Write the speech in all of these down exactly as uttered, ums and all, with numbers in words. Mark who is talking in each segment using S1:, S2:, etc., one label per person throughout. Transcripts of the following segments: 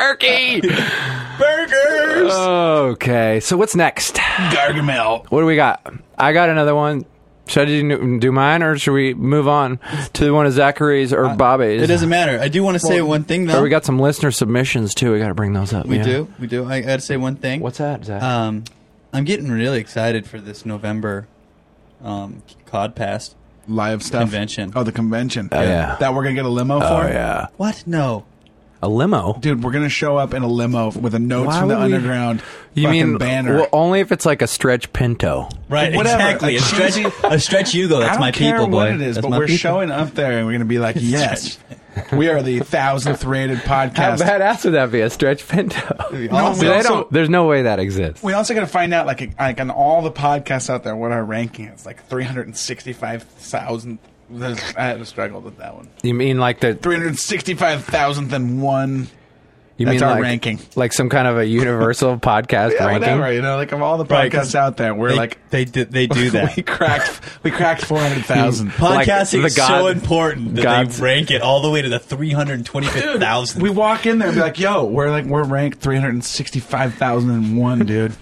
S1: turkey.
S2: Burgers.
S1: Okay, so what's next?
S2: Gargamel.
S1: What do we got? I got another one. Should I do, do mine, or should we move on to one of Zachary's or Bobby's?
S3: It doesn't matter. I do want to say one thing, though.
S1: Or we got some listener submissions, too. We got to bring those up.
S3: We
S1: yeah.
S3: do. We do. I got to say one thing.
S1: What's that, Zach?
S3: Um, I'm getting really excited for this November um, Codpast
S2: Live stuff.
S3: convention.
S2: Oh, the convention.
S1: Oh, yeah.
S2: That we're going to get a limo for?
S1: oh, yeah.
S3: What? No.
S1: A limo?
S2: Dude, we're going to show up in a limo with a Notes
S1: Why
S2: from the
S1: would we-
S2: Underground
S1: You
S2: fucking
S1: mean
S2: banner.
S1: well, only if it's like a stretch Pinto?
S3: Right,
S2: Whatever.
S3: exactly. A
S2: Like,
S3: stretch, a stretch Hugo.
S2: I
S3: That's
S2: don't
S3: my
S2: care
S3: people, boy.
S2: what it is,
S3: That's
S2: but
S3: my
S2: we're
S3: people.
S2: showing up there and we're going to be like, yes, we are the thousandth rated
S1: How
S2: podcast.
S1: badass would that be? A stretch Pinto?
S3: be
S2: No,
S3: awesome.
S2: we
S1: They
S2: also-
S1: don't, there's no way that exists.
S2: We also got to find out, like, like on all the podcasts out there, what our ranking is. Like three hundred sixty-five thousand. I had to struggle with that one.
S1: You mean like the?
S2: three hundred sixty-five thousand and one.
S1: You
S2: That's
S1: mean
S2: our
S1: like,
S2: ranking.
S1: like some kind of a universal podcast
S2: Yeah,
S1: ranking?
S2: whatever. You know, like of all the
S3: Right,
S2: podcasts
S3: 'cause
S2: out there, we're
S3: They,
S2: like
S3: they, do, they do that.
S2: we cracked we cracked four hundred thousand.
S1: Like
S3: Podcasting
S1: the
S3: is
S1: God-
S3: so important that
S1: God's-
S3: they rank it all the way to the three hundred twenty-fifth thousand.
S2: We walk in there and be like, "Yo, we're like we're ranked three hundred sixty-five thousand and one, dude,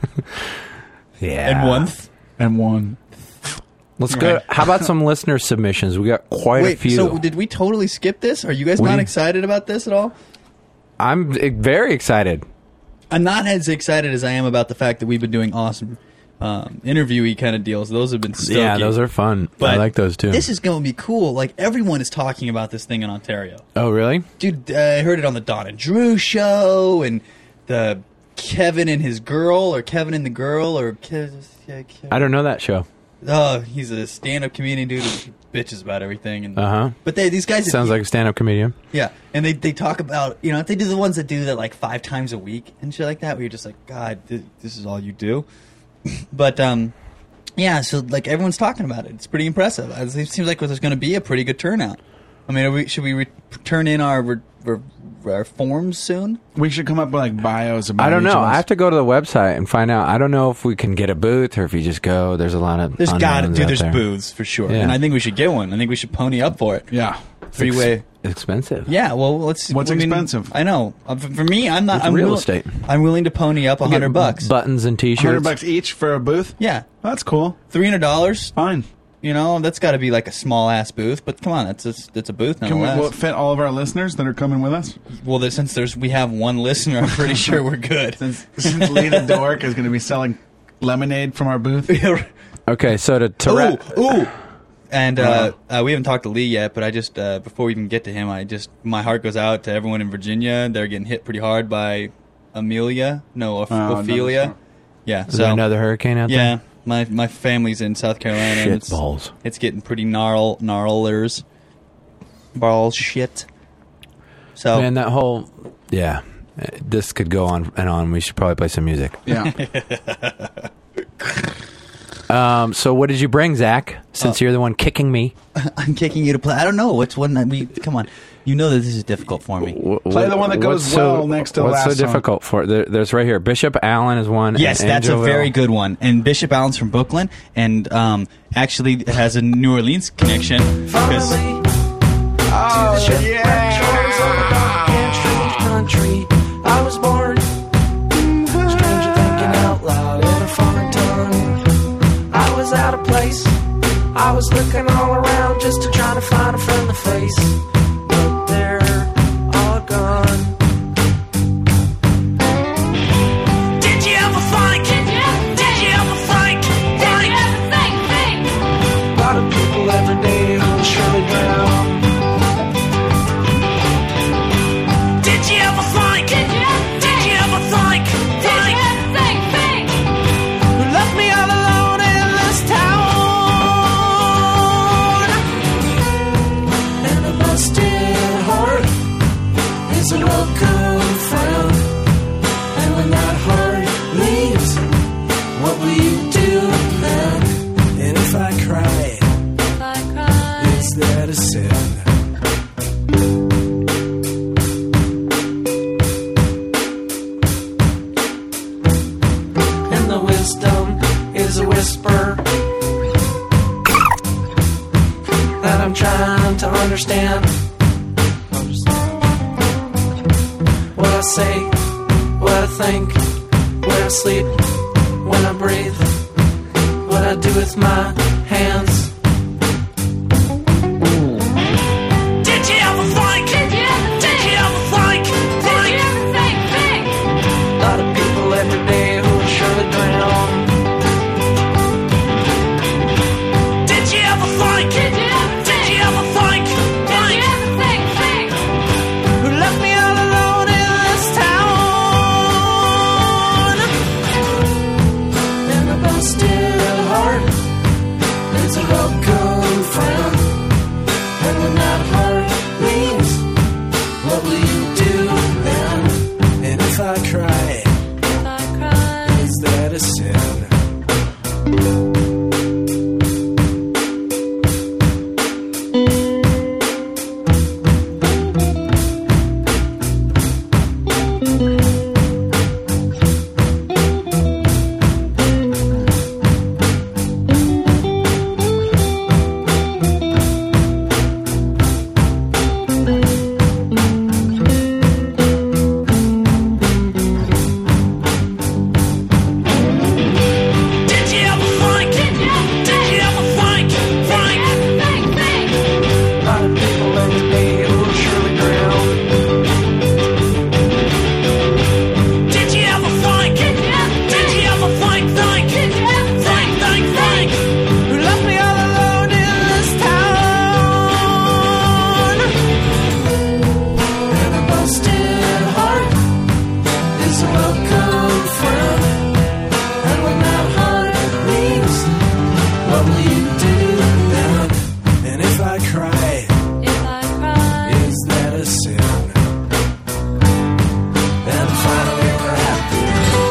S1: Yeah.
S3: and one.
S2: and one."
S1: Let's go. How about some listener submissions? We got quite a
S3: Wait,
S1: few.
S3: so did we totally skip this? Are you guys
S1: We-
S3: not excited about this at all?
S1: I'm eh, very excited.
S3: I'm not as excited as I am about the fact that we've been doing awesome um, interviewee kind of deals. Those have been stokey.
S1: Yeah, those are fun.
S3: But
S1: I like those too.
S3: This is going to be cool. Like, everyone is talking about this thing in Ontario.
S1: oh, really?
S3: Dude, uh, I heard it on the Don and Drew show, and the Kevin and his girl, or Kevin and the girl, or Ke- yeah, Ke-
S1: I don't know that show.
S3: Oh, he's a stand-up comedian dude who bitches about everything. And
S1: Uh-huh.
S3: But they, these guys,
S1: Sounds like a stand-up comedian.
S3: yeah, and they they talk about, you know, if they do the ones that do that like five times a week and shit like that, where you're just like, God, th- this is all you do. But um, yeah, so like everyone's talking about it. It's pretty impressive. It seems like there's going to be a pretty good turnout. I mean, are we, should we re- turn in our re- re- our forms soon?
S2: We should come up with like bios about.
S1: I don't
S2: each
S1: know.
S2: of us.
S1: I have to go to the website and find out. I don't know if we can get a booth or if you just go. There's a lot of
S3: There's got to,
S1: unknowns
S3: dude.
S1: out
S3: There's
S1: there.
S3: booths for sure,
S1: Yeah.
S3: and I think we should get one. I think we should pony up for it.
S2: Yeah.
S3: Three way.
S1: It's expensive.
S3: Yeah, well, let's.
S2: What's
S3: I mean,
S2: expensive?
S3: I know. Uh, For for me, I'm not.
S1: It's
S3: I'm
S1: real
S3: will-
S1: estate.
S3: I'm willing to pony up a
S1: Get
S3: hundred bucks.
S1: buttons and T-shirts.
S2: Hundred bucks each for a booth.
S3: Yeah,
S2: That's cool.
S3: three hundred dollars.
S2: Fine.
S3: You know, that's got to be like a small ass booth. But come on, that's a, that's a booth
S2: Can we
S3: nonetheless.
S2: will it fit all of our listeners that are coming with us?
S3: well, there, since there's we have one listener, I'm pretty sure we're good.
S2: Since, since Lena Dork is going to be selling lemonade from our booth.
S1: Okay, so to, to
S3: ooh,
S1: wrap-
S3: ooh. And uh, uh, we haven't talked to Lee yet, but I just uh, before we even get to him, I just my heart goes out to everyone in Virginia. They're getting hit pretty hard by Amelia, no, Oph-
S2: Oh, another
S3: Ophelia.
S2: storm.
S3: Yeah,
S1: is there another hurricane out
S3: yeah.
S1: there?
S3: My my family's in South Carolina. and
S1: Shit
S3: it's,
S1: balls.
S3: It's getting pretty gnarl gnarlers. Ball shit. So
S1: Man, that whole yeah, uh, this could go on and on. We should probably play some music.
S2: Yeah.
S1: Um, so what did you bring, Zach? Since you're the one kicking me,
S3: I'm kicking you to play. I don't know what's one that we. Come on, you know that this is difficult for me.
S1: Wh-
S2: Play
S1: what-
S2: the one that goes
S1: what's so-
S2: well next to the
S1: what's
S2: last
S1: so
S2: song.
S1: difficult for there, there's right here. Bishop Allen is one.
S3: Yes,
S1: and
S3: that's a
S1: Angelville.
S3: very good one. And Bishop Allen's from Brooklyn, and um, actually it has a New Orleans connection. 'cause-
S2: Oh, yeah.
S4: Country. I was born stranger thinking out loud in a foreign tongue. I was out of place. I was looking all around just to try to find a friendly face, but they're all gone. Did you ever think? Did you, did you ever think? Did you ever think? think? A lot of people every day will surely drown. Did you ever think? Did you, did you ever think? Did you ever think? think? You left me all alone in this town, and a busted heart is a welcome friend. And when that heart leaves, what will you do then? And if I cried, if I cried, is that a sin? And the wisdom is a whisper that I'm trying to understand. What
S5: I say, what I think, where I sleep, when I breathe, what I do with my hands. Did you ever think? Did you ever think? Did you ever think? Did you ever think? Think? A lot of people every day who will surely drown. Did you ever think? Did you ever think? Did you ever think? Did you ever think? Think? Who left me all alone in this town? And a busted heart is a welcome friend. And when that heart leaves, what will you do then? And if I cry, if I cry, is that a sin? Did you ever think? Did you ever, did you ever think? Think? Think, think. A lot of people every day who will surely drown. Did you ever think? Did you ever, did you ever think? Think? Did you ever think? Think, think. Who left me all alone in this town? And a busted heart is a welcome friend. And when that heart leaves, what will you do then? And if I cry, if I cry, is that a sin? And finally we're happy.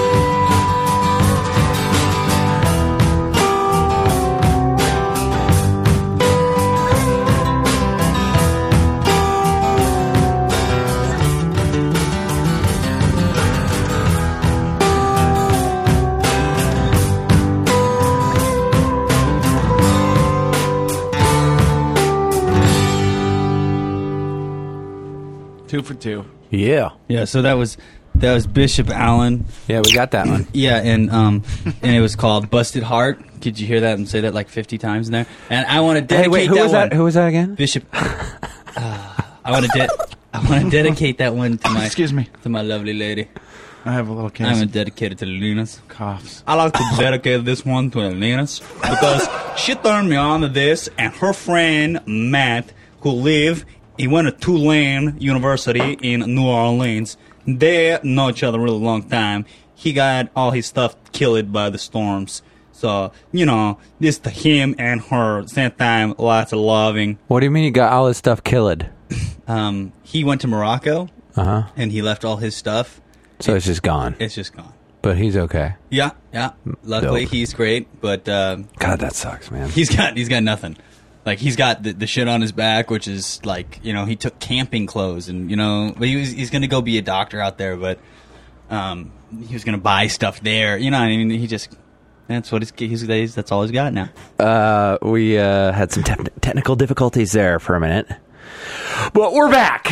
S2: Two for two.
S1: Yeah.
S3: Yeah, so that was that was Bishop Allen.
S1: Yeah, we got that one.
S3: Yeah, and um, and it was called "Busted Heart." Could you hear that and say that like fifty times in there? And I want to dedicate
S1: Hey, wait, who
S3: that
S1: was
S3: one.
S1: that? Who was that again?
S3: Bishop. Uh, I want to de- I want to dedicate that one to my
S2: Excuse me.
S3: to my lovely lady.
S2: I have a little case
S3: I'm
S2: of
S3: gonna dedicate it to the Linas.
S2: coughs.
S3: I like to dedicate this one to the Linas because she turned me on to this, and her friend Matt, who live, he went to Tulane University in New Orleans. They know each other a really long time. He got all his stuff killed by the storms. So, you know, this to him and her, same time, lots of loving.
S1: What do you mean you got all this stuff killed?
S3: Um, he went to Morocco,
S1: Uh huh.
S3: and he left all his stuff.
S1: So it's just gone.
S3: It's just gone.
S1: But he's okay.
S3: Yeah, yeah. Luckily,
S1: Dope.
S3: he's great, but uh,
S1: God, that sucks, man.
S3: he's got he's got nothing. Like, he's got the, the shit on his back, which is like, you know, he took camping clothes, and you know, but he was he's gonna go be a doctor out there, but um, he was gonna buy stuff there. You know, what I mean, he just that's what he's, he's that's all he's got now.
S1: Uh, we uh, had some te- technical difficulties there for a minute, but we're back.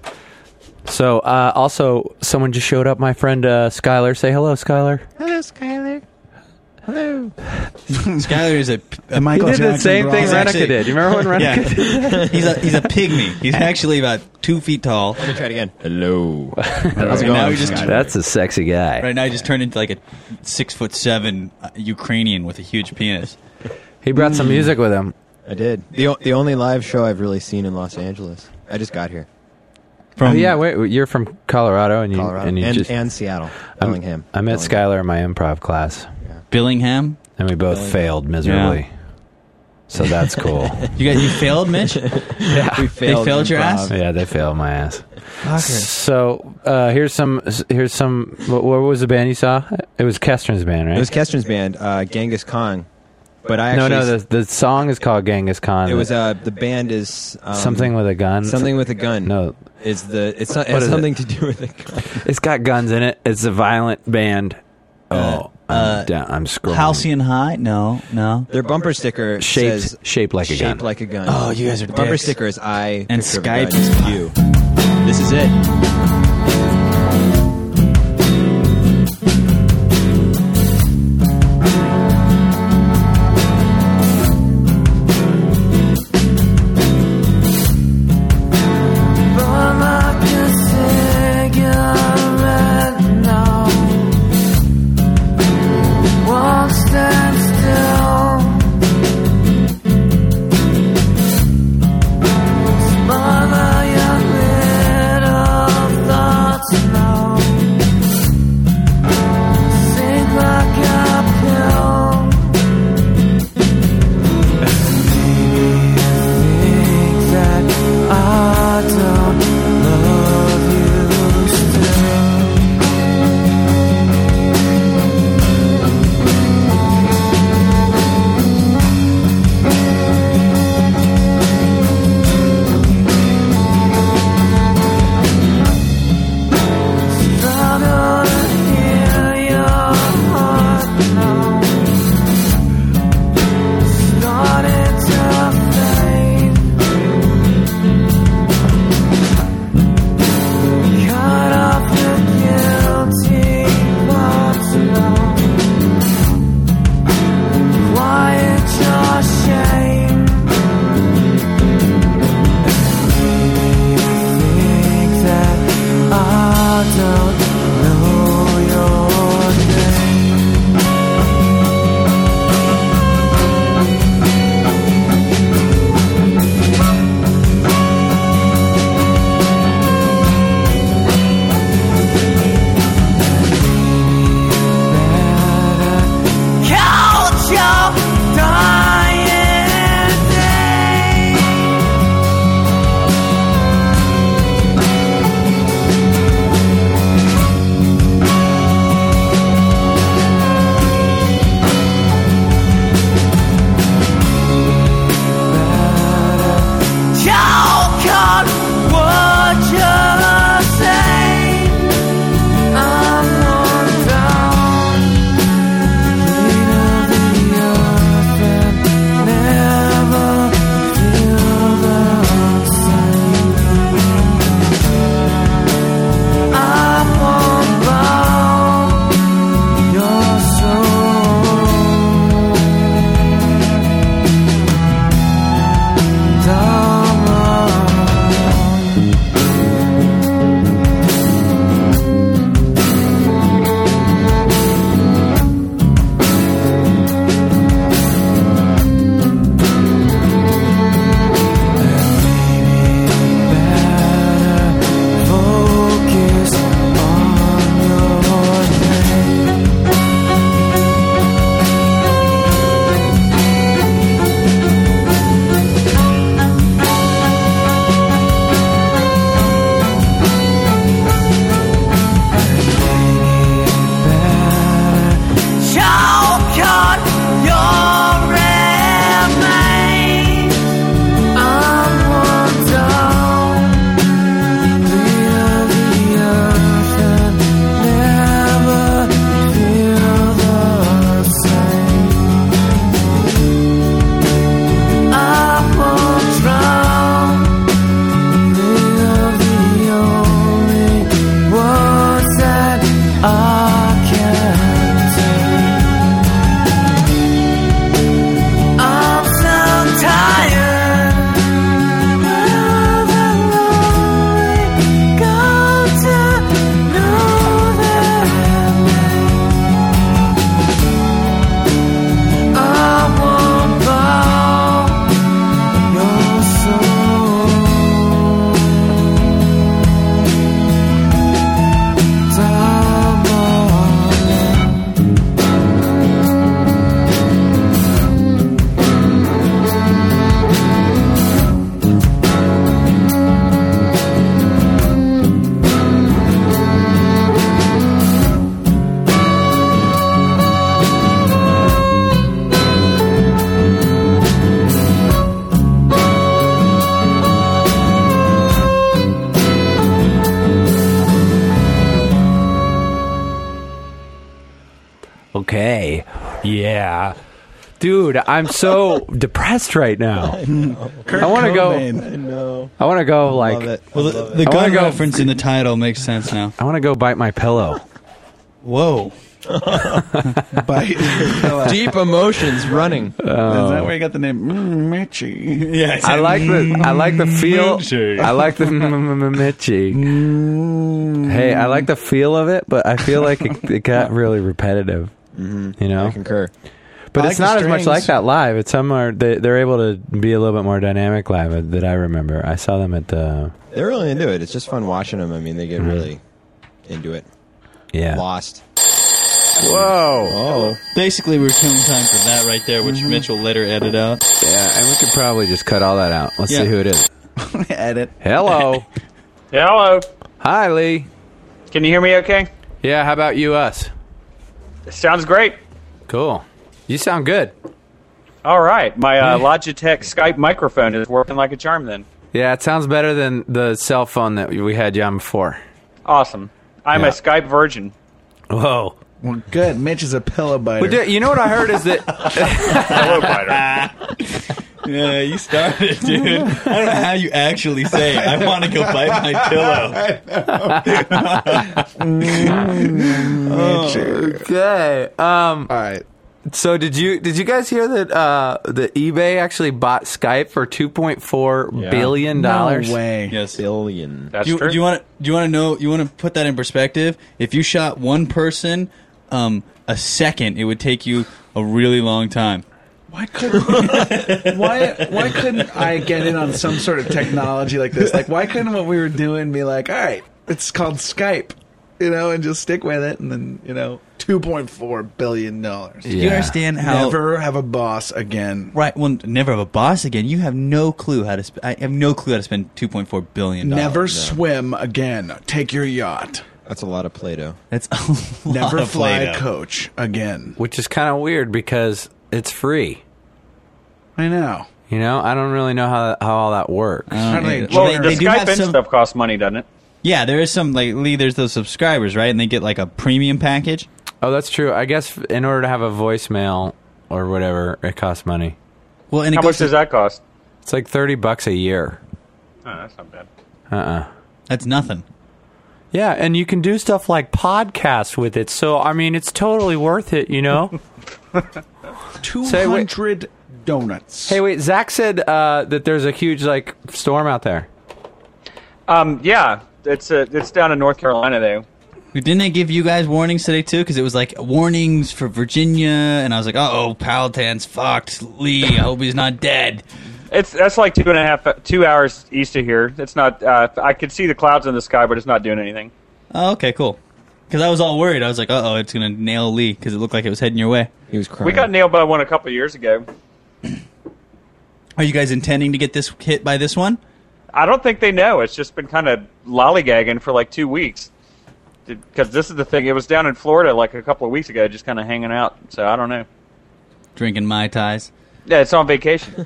S1: So, uh, also, someone just showed up. My friend uh, Skylar. Say hello, Skylar.
S6: Hello, Skylar. Hello.
S3: Skylar is a, a
S2: Michael
S1: He did the
S2: Jackson
S1: same
S2: bra.
S1: thing
S3: He's
S1: Renica
S3: actually-
S1: did. You remember when Renica
S3: yeah.
S1: did?
S3: he's a he's a pygmy. He's actually about two feet tall.
S6: Let me try it again. Hello.
S3: How's
S6: it
S3: and
S6: going?
S3: now he just
S1: That's a sexy guy.
S3: right now he just turned into like a six foot seven uh, Ukrainian with a huge penis.
S1: He brought some music with him.
S6: I did. The, o- the only live show I've really seen in Los Angeles. I just got here.
S3: From
S1: Oh, yeah, wait, you're from Colorado, and you
S6: Colorado.
S1: and you
S6: and,
S1: just
S6: and Seattle. Bellingham.
S1: I met
S6: Bellingham.
S1: Skylar in my improv class,
S3: Billingham.
S1: and we both
S6: Bellingham.
S1: failed miserably.
S3: Yeah.
S1: So that's cool.
S3: You got you failed, Mitch.
S1: Yeah,
S6: We failed
S3: failed your
S6: improv.
S3: ass?
S1: yeah, they failed my ass. So uh, here's some. Here's some. What, what was the band you saw? It was Kestrin's band, right?
S6: It was Kestrin's band, uh, Genghis Khan. But I
S1: no,
S6: actually...
S1: no. The the song is called Genghis Khan.
S6: It was uh the band is um,
S1: something with a gun.
S6: something with a gun.
S1: No,
S6: is the it's not it
S1: What
S6: has
S1: is
S6: something to do with a gun.
S1: it's got guns in it. It's a violent band. Oh, I'm
S3: uh,
S1: down. I'm scrolling.
S3: Halcyon High? No, no.
S6: Their bumper sticker
S1: shaped
S6: says
S1: shaped like a
S6: shaped
S1: gun.
S6: like a gun.
S3: Oh, you guys are
S6: The bumper
S3: dicks.
S6: sticker is I
S3: And
S6: picture of a
S3: Skype
S6: gun,
S3: is
S6: you. This is it.
S1: Yeah. Dude, I'm so depressed right now.
S2: Kurt
S1: I want to go.
S2: Cobain.
S6: I know.
S1: I want to go
S6: Love
S1: like.
S6: it.
S3: Well, the, the
S1: I wanna
S3: gun
S1: go-
S3: reference in the title makes sense now.
S1: I want to go bite my pillow.
S3: Whoa.
S2: Bite.
S6: Deep emotions running.
S2: Is that where you got the name mm, Mitchy?
S3: Yeah,
S1: I like the. I like the feel.
S3: Mitchie.
S1: I like the Mitchie. Hey, I like the feel of it, but I feel like it, it got really repetitive. You know.
S6: I concur.
S1: But
S2: I
S1: it's
S2: like
S1: not
S2: the
S1: as much
S2: strings.
S1: like that live. It's some are they, they're able to be a little bit more dynamic live that I remember. I saw them at the
S6: They're really into it. It's just fun watching them. I mean, they get really into it.
S1: yeah.
S6: Lost.
S1: Whoa.
S6: Oh.
S3: Basically, we were killing time for that right there, which Mitch will later edit out.
S1: Yeah, and we could probably just cut all that out. Let's
S3: Yeah.
S1: see who it is.
S2: Edit.
S1: Hello.
S7: Yeah, hello.
S1: Hi, Lee.
S7: Can you hear me okay?
S1: Yeah, how about you us?
S7: Sounds great.
S1: Cool. You sound good.
S7: All right. My uh, Logitech Skype microphone is working like a charm then.
S1: Yeah, it sounds better than the cell phone that we had you on before.
S7: Awesome. I'm
S1: Yeah.
S7: a Skype virgin.
S1: Whoa.
S2: Well, good. Mitch is a pillow biter.
S1: But you know what I heard is that
S7: Hello, biter.
S3: Yeah, you started, dude. I don't know how you actually say it. I want to go bite my pillow.
S1: okay. Um
S2: All right.
S1: so did you did you guys hear that uh the eBay actually bought Skype for two point four billion dollars?
S2: No way.
S3: Yes.
S6: Billion.
S7: That's
S3: Do you,
S7: true.
S3: do you want to? Do you want to know? You want to put that in perspective? If you shot one person, um, a second, it would take you a really long time.
S2: Why couldn't why why couldn't I get in on some sort of technology like this? Like, why couldn't what we were doing be like, all right, it's called Skype, you know, and just stick with it, and then you know, two point four billion dollars.
S3: Do you understand how?
S2: Never have a boss again.
S3: Right. Well, never have a boss again. You have no clue how to. Sp- I have no clue how to spend two point four billion dollars.
S2: Never swim again. Take your yacht.
S6: That's a lot of Play-Doh.
S3: That's a lot
S2: Never
S3: of
S2: fly
S3: Play-Doh.
S2: coach again.
S1: Which is kind of weird because it's free.
S2: I know.
S1: You know, I don't really know how how all that works.
S2: How do they-
S3: Well,
S7: Well,
S3: they-
S7: the
S3: they do
S7: Skype
S3: have
S7: and
S3: some-
S7: stuff costs money, doesn't it?
S3: Yeah, there is some like Lee. There's those subscribers, right? And they get like a premium package.
S1: Oh, that's true. I guess in order to have a voicemail or whatever, it costs money.
S3: Well, and it
S7: How
S3: goes
S7: much
S3: to-
S7: does that cost?
S1: It's like thirty bucks a year.
S7: Oh, that's not bad.
S1: Uh-uh.
S3: That's nothing.
S1: Yeah, and you can do stuff like podcasts with it. So, I mean, it's totally worth it, you know?
S2: Two
S1: Say, wait.
S2: hundred donuts.
S1: Hey, wait, Zach said uh, that there's a huge, like, storm out there.
S7: Um, yeah, it's uh, it's down in North Carolina though.
S3: Didn't they give you guys warnings today too? Because it was like warnings for Virginia, and I was like, "Uh oh, Powhatan's fucked." Lee, I hope he's not dead.
S7: It's that's like two and a half, two hours east of here. It's not. Uh, I could see the clouds in the sky, but it's not doing anything.
S3: Oh, okay, cool. Because I was all worried. I was like, "Uh oh, it's gonna nail Lee," because it looked like it was heading your way.
S6: He was crying.
S7: We got nailed by one a couple of years ago.
S3: Are you guys intending to get this hit by this one?
S7: I don't think they know. It's just been kind of lollygagging for like two weeks. Because this is the thing. It was down in Florida like a couple of weeks ago, just kind of hanging out. So I don't know.
S3: Drinking Mai Tais.
S7: Yeah, it's on vacation.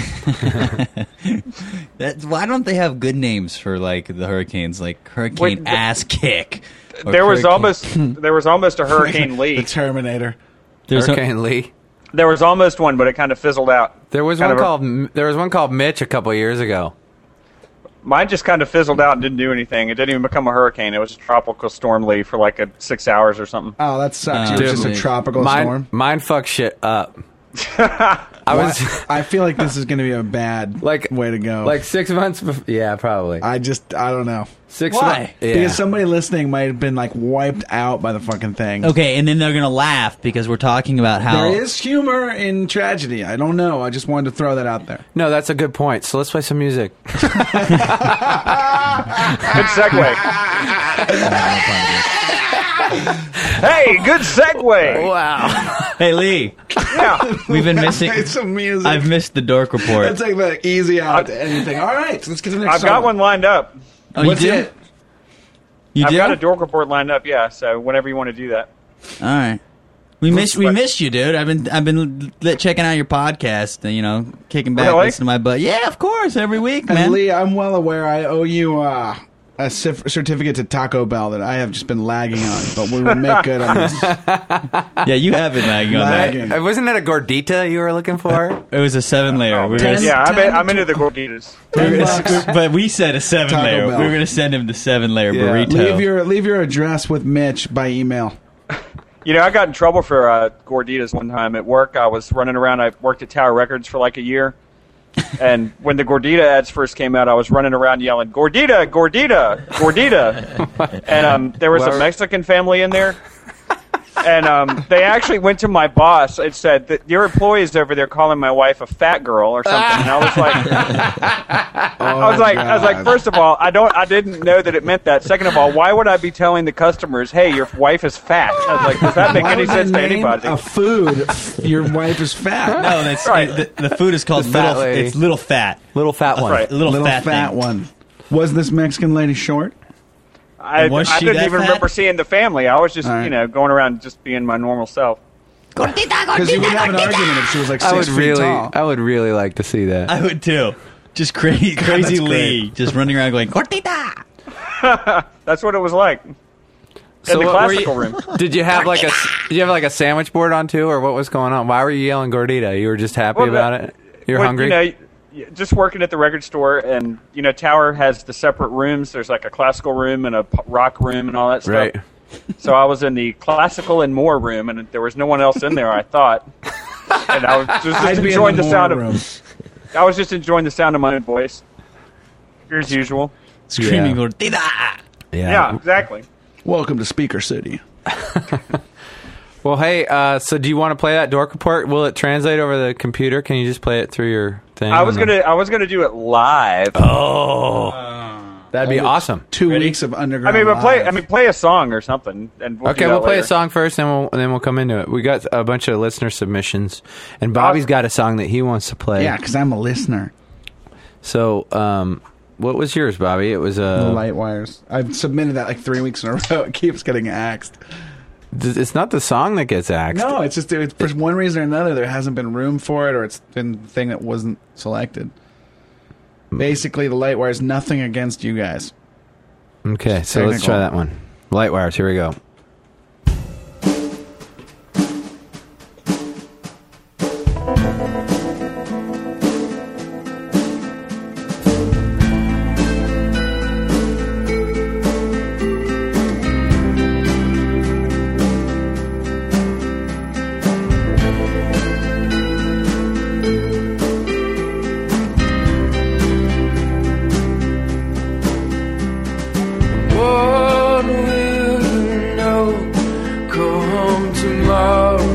S3: That, why don't they have good names for like the hurricanes, like Hurricane
S7: Wait, the-
S3: Ass Kick? or
S7: there was
S3: Hurricane-
S7: almost there was almost a Hurricane Lee.
S2: The Terminator.
S3: There's a-
S1: Hurricane Lee.
S7: There was almost one, but it kind of fizzled out.
S1: There was
S7: Kind
S1: one
S7: of a-
S1: called there was one called Mitch a couple years ago.
S7: Mine just kind of fizzled out and didn't do anything. It didn't even become a hurricane. It was a tropical storm Lee for like a six hours or something.
S2: Oh, that sucks.
S3: Uh,
S2: it was just a
S3: dude.
S2: tropical
S1: Mine,
S2: storm.
S1: mine fucked shit up. I was
S2: I feel like this is going to be a bad
S1: like
S2: way to go.
S1: Like six months. Bef- yeah, probably
S2: I just, I don't know.
S1: six.
S3: Why?
S1: months. Yeah.
S2: Because somebody listening might have been like wiped out by the fucking thing.
S3: Okay, and then they're gonna laugh because we're talking about how
S2: There is humor in tragedy. I don't know. I just wanted to throw that out there.
S1: No, that's a good point. So let's play some music.
S7: Good segue. Hey, good segue.
S1: Wow.
S3: Hey Lee,
S7: Yeah.
S3: we've been missing.
S2: It's some music.
S3: I've missed the dork report.
S2: Let's take the easy out to anything. All right, so let's get to the next
S7: I've got
S2: song.
S7: one lined up.
S3: Oh, you
S2: What's
S3: do?
S2: it?
S3: You
S7: I've
S3: do?
S7: got a dork report lined up, yeah, so whenever you want to do that.
S3: All right. We miss we
S7: what-
S3: missed you, dude. I've been I've been li- checking out your podcast, you know, kicking back,
S7: Really?
S3: listening to my butt. Yeah, of course, every week,
S2: And
S3: man.
S2: Lee, I'm well aware I owe you uh, a cif- certificate to Taco Bell that I have just been lagging on, but we will make good on this.
S3: Yeah, you have been lagging on
S2: Lagging.
S1: Uh, Wasn't that a gordita you were looking for?
S3: that. It was a seven layer. we were
S2: Ten-
S3: gonna,
S7: Yeah, I'm,
S2: ten-
S7: I'm into the gorditas.
S3: we were
S2: Ten
S3: gonna-
S2: bucks.
S3: but we said a seven
S2: Taco
S3: layer.
S2: Bell.
S3: We were going to send him the seven layer
S1: Yeah.
S3: burrito.
S2: Leave your leave your address with Mitch by email.
S7: You know, I got in trouble for uh, gorditas one time at work. I was running around. I worked at Tower Records for like a year. And when the Gordita ads first came out, I was running around yelling, Gordita, Gordita, Gordita. And um, there was a Mexican family in there. And um, they actually went to my boss and said that your employees over there calling my wife a fat girl or something. And I was like, I was like, I was like, first of all, I don't, I didn't know that it meant that. Second of all, why would I be telling the customers, hey, your wife is fat? I was like, does that make
S2: Why
S7: any
S2: would
S7: sense
S2: they
S7: to
S2: name
S7: anybody?
S2: A food. Your wife is fat.
S3: No, that's
S7: Right.
S3: the, the food is called
S1: The fat
S3: little.
S1: lady.
S3: It's little fat.
S1: Little fat one.
S7: Right.
S3: Little,
S2: Little
S3: fat,
S2: fat,
S3: thing.
S2: one. Was this Mexican lady short?
S7: I,
S3: Was
S7: I
S3: she
S7: didn't
S3: that
S7: even
S3: fat?
S7: remember seeing the family. I was just,
S2: All right.
S7: you know, going around just being my normal self.
S2: Because you would have an argument if she was like six
S1: I would
S2: feet
S1: really,
S2: tall.
S1: I would really like to see that.
S3: I would too. Just crazy, crazy
S2: that's
S3: Lee, just running around going Gordita.
S7: That's what it was like.
S1: So
S7: in the
S1: what were
S7: classical
S1: you-
S7: room.
S1: Did you have like a, did you have like a sandwich board on too, or what was going on? Why were you yelling gordita? You were just happy
S7: Well,
S1: about
S7: uh,
S1: it. You're
S7: Well,
S1: hungry.
S7: You know, y- just working at the record store, and you know, Tower has the separate rooms. There's like a classical room and a p- rock room and all that stuff.
S1: Right.
S7: So I was in the classical and more room, and there was no one else in there. I thought, and I was just, just
S2: I'd be in
S7: enjoying the,
S2: more
S7: sound
S2: room.
S7: of. I was just enjoying the sound of my own voice, as usual.
S3: Screaming
S1: Yeah.
S3: Gordita.
S7: Yeah, exactly.
S2: Welcome to Speaker City.
S1: Well, hey, uh, so do you want to play that dork report? Will it translate over the computer? Can you just play it through your thing?
S7: I was
S1: on the-
S7: gonna, I was gonna do it live.
S1: That'd be awesome.
S2: Two weeks of
S7: I
S2: underground.
S7: mean, but play,
S2: Live.
S7: I mean, play a song or something, and we'll do
S1: Okay,
S7: that
S1: we'll play a
S7: later.
S1: song first, and we'll and then we'll come into it. We got a bunch of listener submissions, and Bobby's
S7: Awesome.
S1: got a song that he wants to play.
S2: Yeah, because I'm a listener.
S1: So, um, what was yours, Bobby? It was
S2: The
S1: uh,
S2: light wires. I've submitted that like three weeks in a row. It keeps getting axed.
S1: th- it's not the song that gets axed.
S2: No, it's just it's, for one reason or another there hasn't been room for it, or it's been the thing that wasn't selected. Basically, the light wires. Nothing against you guys.
S1: Okay, so let's
S2: Technical.
S1: try that one. Light wires. Here we go.
S5: What will you know come tomorrow?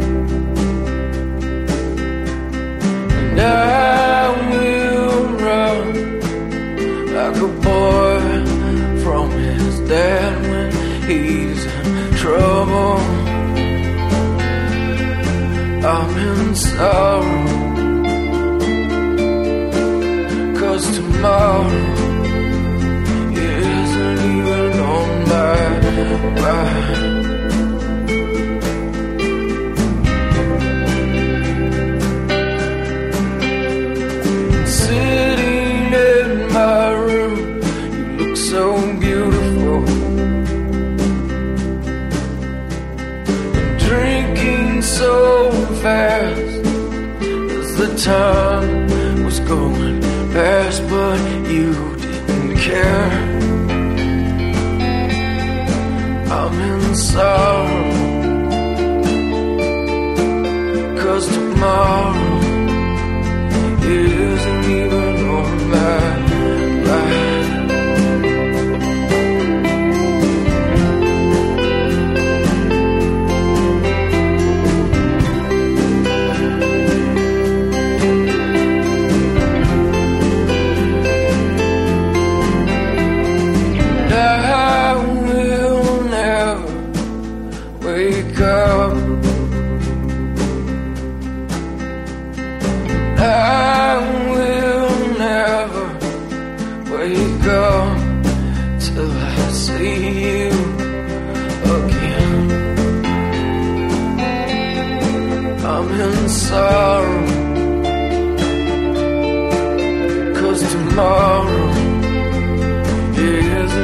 S5: And I will run like a boy from his dad when he's in trouble. I'm in sorrow, 'cause tomorrow isn't even on my mind. Sitting in my room, you look so beautiful. And drinking so fast as the time was going past, but you didn't care. I'm in sorrow, 'cause tomorrow isn't even on my mind. And I will never wake up. I will never wake up till I see you again. I'm in sorrow, 'cause tomorrow isn't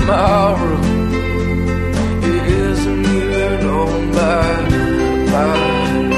S5: tomorrow. It isn't even on by, by.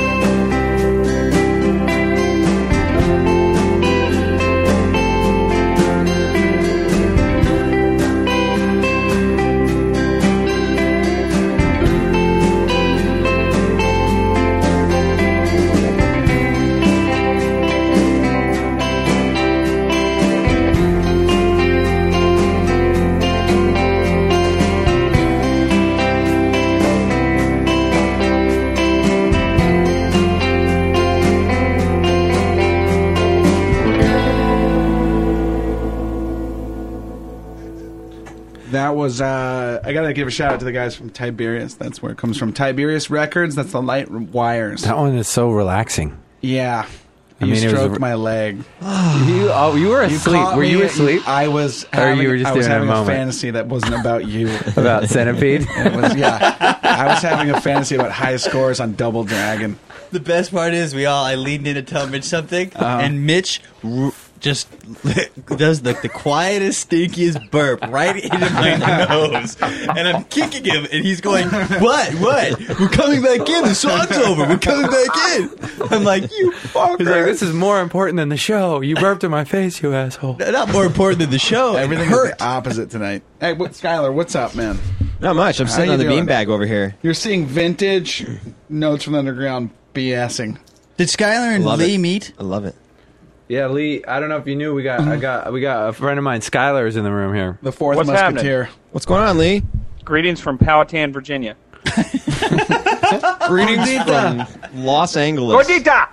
S2: That was, uh, I gotta give a shout out to the guys from Tiberius. That's where it comes from. Tiberius Records, that's the Light Wires.
S1: That one is so relaxing.
S2: Yeah.
S1: I
S2: You
S1: mean, it was
S2: stroked
S1: a-
S2: my leg.
S1: you, oh, you were
S2: You
S1: asleep.
S2: caught
S1: Were
S2: me
S1: you
S2: and
S1: asleep?
S2: I was
S1: Or
S2: having,
S1: you were just
S2: I was
S1: doing a
S2: having a,
S1: moment?
S2: fantasy that wasn't about you.
S1: About Centipede?
S2: It was, yeah. I was having a fantasy about high scores on Double Dragon.
S3: The best part is we all I leaned in to tell Mitch something,
S2: Uh-huh.
S3: and Mitch r- just does the, the quietest, stinkiest burp right into my nose, and I'm kicking him, and he's going, "What? What? We're coming back in. The song's over. We're coming back in." I'm like, "You fucker!"
S1: He's like, this is more important than the show. You burped in my face, you asshole.
S3: not more important than the show.
S2: Everything
S3: It
S2: is
S3: hurt.
S2: the opposite tonight. Hey, what, Skylar, what's up, man?
S6: Not much. I'm
S2: How
S6: sitting
S2: you
S6: on the
S2: doing?
S6: beanbag over here.
S2: You're seeing vintage Notes from the Underground BSing.
S3: Did Skylar and
S6: Love
S3: Lee
S6: it.
S3: meet?
S6: I love it.
S1: Yeah, Lee, I don't know if you knew, we got I got we got a friend of mine, Skylar's in the room here.
S2: The fourth
S7: What's
S2: Musketeer.
S6: What's going on, Lee?
S7: Greetings from Powhatan, Virginia.
S6: Greetings from Los Angeles.
S7: Gordita!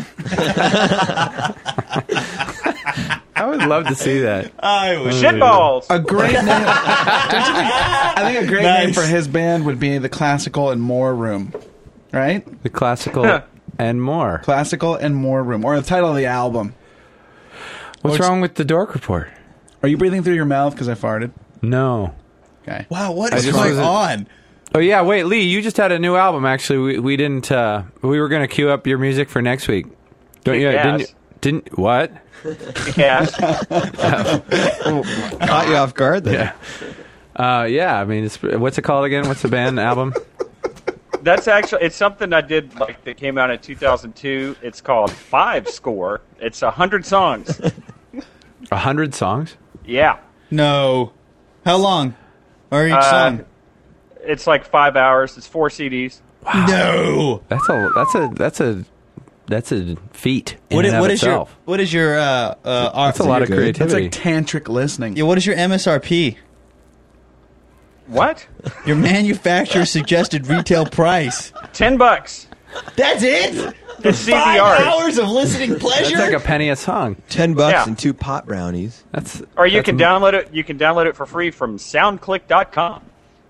S1: I would love to see that.
S3: I was.
S7: Shitballs!
S2: A great name. I think a great
S3: Nice.
S2: name for his band would be the Classical and More Room. Right?
S1: The classical and more.
S2: Classical and More Room. Or the title of the album.
S1: What's
S2: What's-
S1: wrong with the Dork Report?
S2: Are you breathing through your mouth because I farted?
S1: No.
S2: Okay.
S3: Wow, what
S1: I
S3: is
S1: just
S3: going
S1: wasn't-
S3: on?
S1: Oh yeah, wait, Lee, you just had a new album. Actually, we we didn't. Uh, we were going to queue up your music for next week. Don't you?
S7: Kick
S1: Didn't,
S7: ass.
S1: didn't what?
S7: Yes.
S6: Caught you off guard there.
S1: Uh, yeah, I mean, it's, what's it called again? What's the band album?
S7: That's actually, it's something I did like that came out in two thousand two. It's called Five Score. It's a hundred songs.
S1: A hundred songs.
S7: Yeah.
S3: No. How long? Or each
S7: Uh,
S3: song?
S7: It's like five hours. It's four C Ds.
S3: No.
S1: That's a that's a that's a that's a feat in
S3: What
S1: and
S3: is,
S1: of
S3: what is your
S1: itself.
S3: what is your uh uh R-
S1: That's a lot of
S6: good.
S2: That's
S1: creativity.
S2: like tantric listening.
S3: yeah, what is your M S R P?
S7: What?
S3: Your manufacturer suggested retail price.
S7: Ten bucks.
S3: That's it?
S7: It's C
S3: Five
S7: V R.
S3: hours of listening
S1: That's
S3: pleasure?
S1: like a penny a song.
S6: Ten bucks
S7: Yeah.
S6: and two pot brownies.
S1: That's
S7: Or you
S1: that's
S7: can
S1: a-
S7: download it. You can download it for free from soundclick dot com.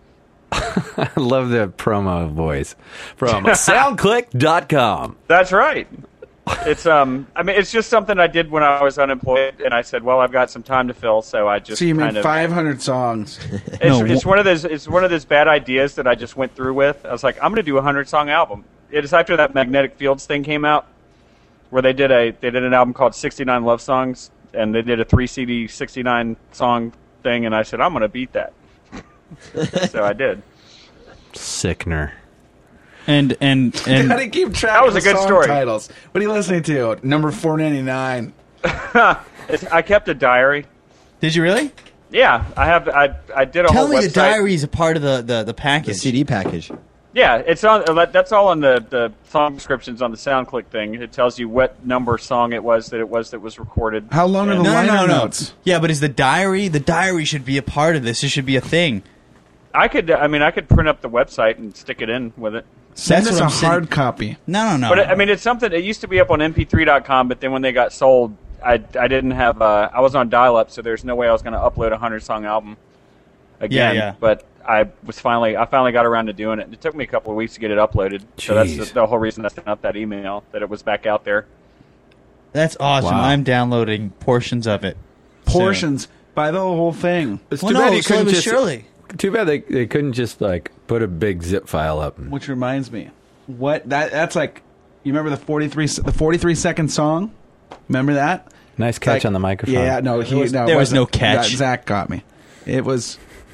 S1: I love the promo voice from soundclick dot com.
S7: That's right. It's um. I mean, it's just something I did when I was unemployed, and I said, "Well, I've got some time to fill," so I just
S2: So you
S7: kind
S2: made
S7: of.
S2: five hundred songs.
S7: It's,
S3: No,
S7: it's
S3: wh-
S7: one of those. It's one of those bad ideas that I just went through with. I was like, I'm going to do a hundred song album. It is after that Magnetic Fields thing came out, where they did a they did an album called sixty-nine Love Songs, and they did a three C D sixty-nine song thing, and I said, I'm going to beat that. So I did.
S1: Sickener.
S3: And and
S2: How
S3: and
S2: do you keep track
S7: That was
S2: of
S7: a good
S2: song
S7: story.
S2: titles? What are you listening to? Number four ninety-nine.
S7: It's, I kept a diary.
S3: did you really?
S7: Yeah, I have. I I did a
S3: Tell
S7: whole
S3: me
S7: website.
S3: the diary is a part of the, the, the
S6: The
S3: package.
S6: C D package.
S7: Yeah, it's on. uh, That's all on the, the song descriptions on the SoundClick thing. It tells you what number song it was that it was that was recorded.
S2: How long are the
S3: No, no,
S2: liner
S3: no, no.
S2: notes?
S3: Yeah, but is the diary? The diary should be a part of this. It should be a thing.
S7: I could. I mean, I could print up the website and stick it in with it.
S2: Send
S3: That's
S2: us
S3: what
S2: a
S3: I'm saying.
S2: hard copy.
S3: No, no, no.
S7: But I mean, it's something. It used to be up on M P three dot com, but then when they got sold, I, I didn't have. Uh, I was on dial-up, so there's no way I was going to upload a hundred song album again.
S3: Yeah, yeah.
S7: But I was finally. I finally got around to doing it. And it took me a couple of weeks to get it uploaded. So that's
S1: Jeez.
S7: the, the whole reason I sent out that email that it was back out there.
S3: That's awesome.
S1: Wow.
S3: I'm downloading portions of it.
S2: Portions. Buy the whole thing.
S1: It's
S3: Well,
S1: too
S3: no,
S1: bad you
S3: slowly
S1: couldn't
S3: but
S1: just.
S3: surely.
S1: Too bad they they couldn't just like put a big zip file up.
S2: Which reminds me, what that that's like. You remember the forty-three se- the forty-three second song? Remember that?
S1: Nice catch
S2: Like-
S1: on the microphone.
S2: Yeah, no, he
S3: was-
S2: no, it
S3: there was
S2: wasn't.
S3: no catch.
S2: That- Zach got me. It was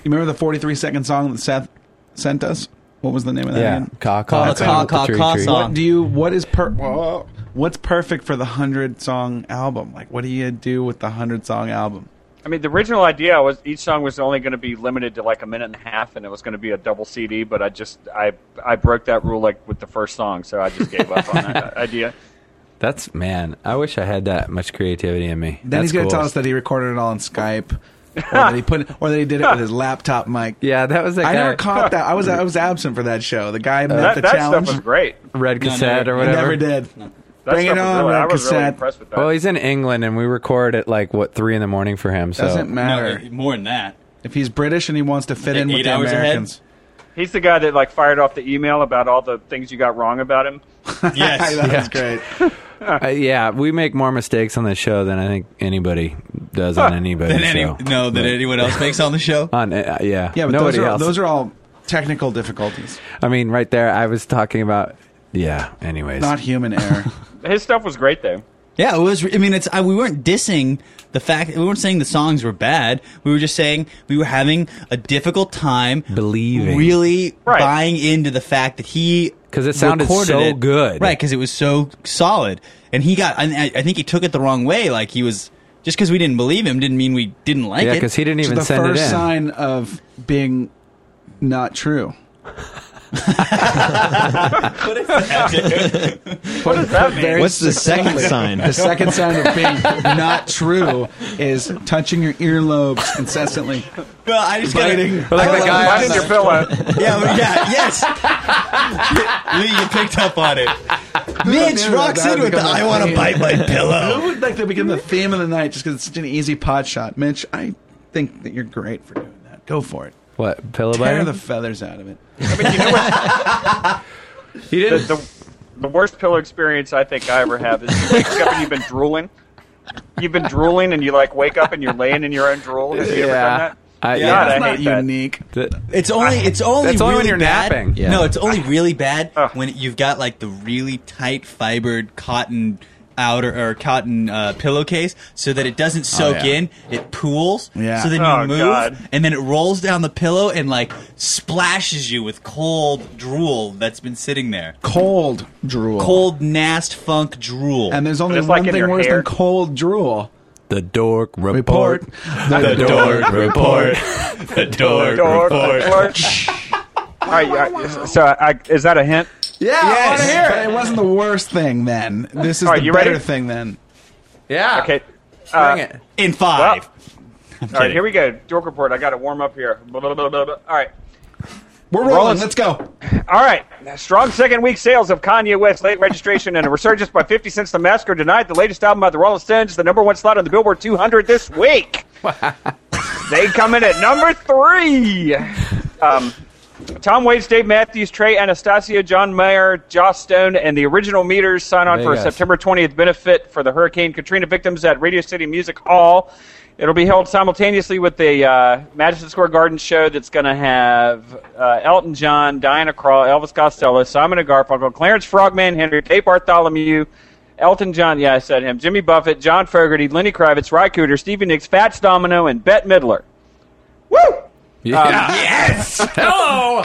S2: You remember the forty-three second song that Seth sent us? What was the name of that
S1: Yeah,
S2: again?
S1: caw caw.
S3: Caw, caw, caw,
S1: Tree,
S3: caw
S1: tree.
S3: song.
S2: What do you? What is per? Whoa. What's perfect for the hundred song album? Like, what do you do with the hundred song album?
S7: I mean, the original idea was each song was only going to be limited to like a minute and a half, and it was going to be a double C D. But I just I I broke that rule like with the first song, so I just gave up on that idea.
S1: That's man. I wish I had that much creativity in me.
S2: Then
S1: That's
S2: he's going to
S1: cool.
S2: tell us that he recorded it all on Skype, or that he put, or that he did it with his laptop mic.
S1: Yeah, that was that
S2: I
S1: guy.
S2: never caught that. I was I was absent for that show. The guy met
S7: that
S2: the
S7: that
S2: challenge.
S7: stuff was great.
S1: Red
S3: No,
S1: cassette
S3: no,
S1: or
S2: I
S1: whatever.
S2: never did.
S7: That
S2: Bring
S7: stuff
S2: it
S7: was
S2: on,
S7: really,
S2: Red
S7: I was really
S2: cassette.
S7: impressed with that.
S1: Well, he's in England, and we record at like what three in the morning for him. So
S2: Doesn't matter.
S3: No, more than that.
S2: If he's British and he wants to fit
S3: Like
S2: in with
S3: eight
S2: the
S3: hours ahead?
S2: Americans.
S7: He's the guy that like fired off the email about all the things you got wrong about him.
S3: Yes.
S2: that was great.
S1: uh, yeah, we make more mistakes on the show than I think anybody does on anybody's
S3: Than any,
S1: show.
S3: no, than
S1: But-
S3: anyone else makes on the show.
S1: On uh, yeah,
S2: Yeah, but
S1: nobody
S2: those are
S1: else.
S2: those are all technical difficulties,
S1: I mean, right there, I was talking about. Yeah. Anyways,
S2: not human error.
S7: His stuff was great though.
S3: Yeah, it was. I mean, it's. I, we weren't dissing the fact. We weren't saying the songs were bad. We were just saying we were having a difficult time
S1: Believing.
S3: really
S7: Right.
S3: buying into the fact that he
S1: 'Cause it sounded
S3: recorded
S1: so
S3: it.
S1: good.
S3: right? Because it was so solid, and he got. I, I think he took it the wrong way. Like he was just because we didn't believe him didn't mean we didn't like
S1: yeah,
S3: it.
S1: because he didn't
S2: Which is
S1: even
S2: the
S1: send it
S2: first
S1: in.
S2: sign of being not true.
S3: What is that?
S7: What does that mean?
S2: Very
S6: What's the second
S2: succinctly,
S6: sign?
S2: The second sign of being not true is touching your earlobes incessantly.
S3: Well, I just
S2: Biting.
S3: gotta.
S1: Like
S3: I
S1: the
S3: love-
S1: guy
S7: Find
S1: on
S7: your pillow.
S3: Yeah, but yeah, yes. Lee, you picked up on it. Mitch
S2: no,
S3: rocks
S2: that
S3: in
S2: would
S3: with the
S2: become a
S3: "I want to
S2: theme."
S3: bite my
S2: Who
S3: pillow."
S2: would like to become the theme of the night just because it's such an easy pot shot? Mitch, I think that you're great for doing that. Go for it.
S1: What pillow
S2: Tear
S1: biting?
S2: the feathers out of it.
S7: I mean, you know what?
S1: He
S7: The,
S1: didn't.
S7: the, the worst pillow experience I think I ever have is you wake up and you've been drooling. You've been drooling and you like wake up and you're laying in your own drool. Have you ever done that?
S1: I,
S3: Yeah,
S7: God,
S2: That's
S7: I
S2: not
S7: hate that.
S2: unique.
S1: th-
S3: It's only it's only
S1: That's only
S3: really
S1: when you're
S3: bad.
S1: napping.
S6: Yeah.
S3: No, it's only really bad
S7: Ugh.
S3: when you've got like the really tight fibered cotton outer or cotton uh, pillowcase, so that it doesn't soak
S2: yeah.
S3: in. It pools.
S2: Yeah.
S3: So then you
S7: Oh,
S3: move,
S7: God.
S3: and then it rolls down the pillow and like splashes you with cold drool that's been sitting there.
S2: Cold drool.
S3: Cold nast funk drool.
S2: And there's only
S7: it's
S2: one
S7: like in
S2: thing
S7: your
S2: worse
S7: hair.
S2: than cold drool.
S1: the dork
S2: Report.
S1: report.
S2: The,
S3: Dork report. The dork
S7: Door,
S3: report.
S7: door. All right, yeah, so I, is that a hint?
S2: Yeah,
S3: Yes.
S2: I want to hear it. It wasn't the worst thing then. This is
S7: All right,
S2: the
S7: you
S2: better
S7: ready?
S2: thing then.
S1: Yeah.
S7: Okay.
S1: Bring
S7: Uh,
S1: it.
S3: In five.
S7: All right, here we go. Dork report. I got to warm up here. Blah, blah, blah, blah, blah. All right.
S2: We're rolling.
S7: Rollins-
S2: Let's go.
S7: All right. Strong second week sales of Kanye West late registration and a resurgence by fifty Cent's The Massacre denied the latest album by the Rolling Stones, the number one slot on the Billboard two hundred this week. They come in at number three. Um, Tom Waits, Dave Matthews, Trey Anastasio, John Mayer, Joss Stone, and the Original Meters sign on for a
S1: Vegas.
S7: September twentieth benefit for the Hurricane Katrina victims at Radio City Music Hall. It'll be held simultaneously with the uh, Madison Square Garden show that's going to have uh, Elton John, Diana Krall, Elvis Costello, Simon and Garfunkel, Clarence Frogman Henry, Dave Bartholomew, Elton John, yeah, I said him, Jimmy Buffett, John Fogerty, Lenny Kravitz, Ry Cooder, Stevie Nicks, Fats Domino, and Bette Midler. Woo!
S1: Yeah.
S3: Yes.
S1: Hello.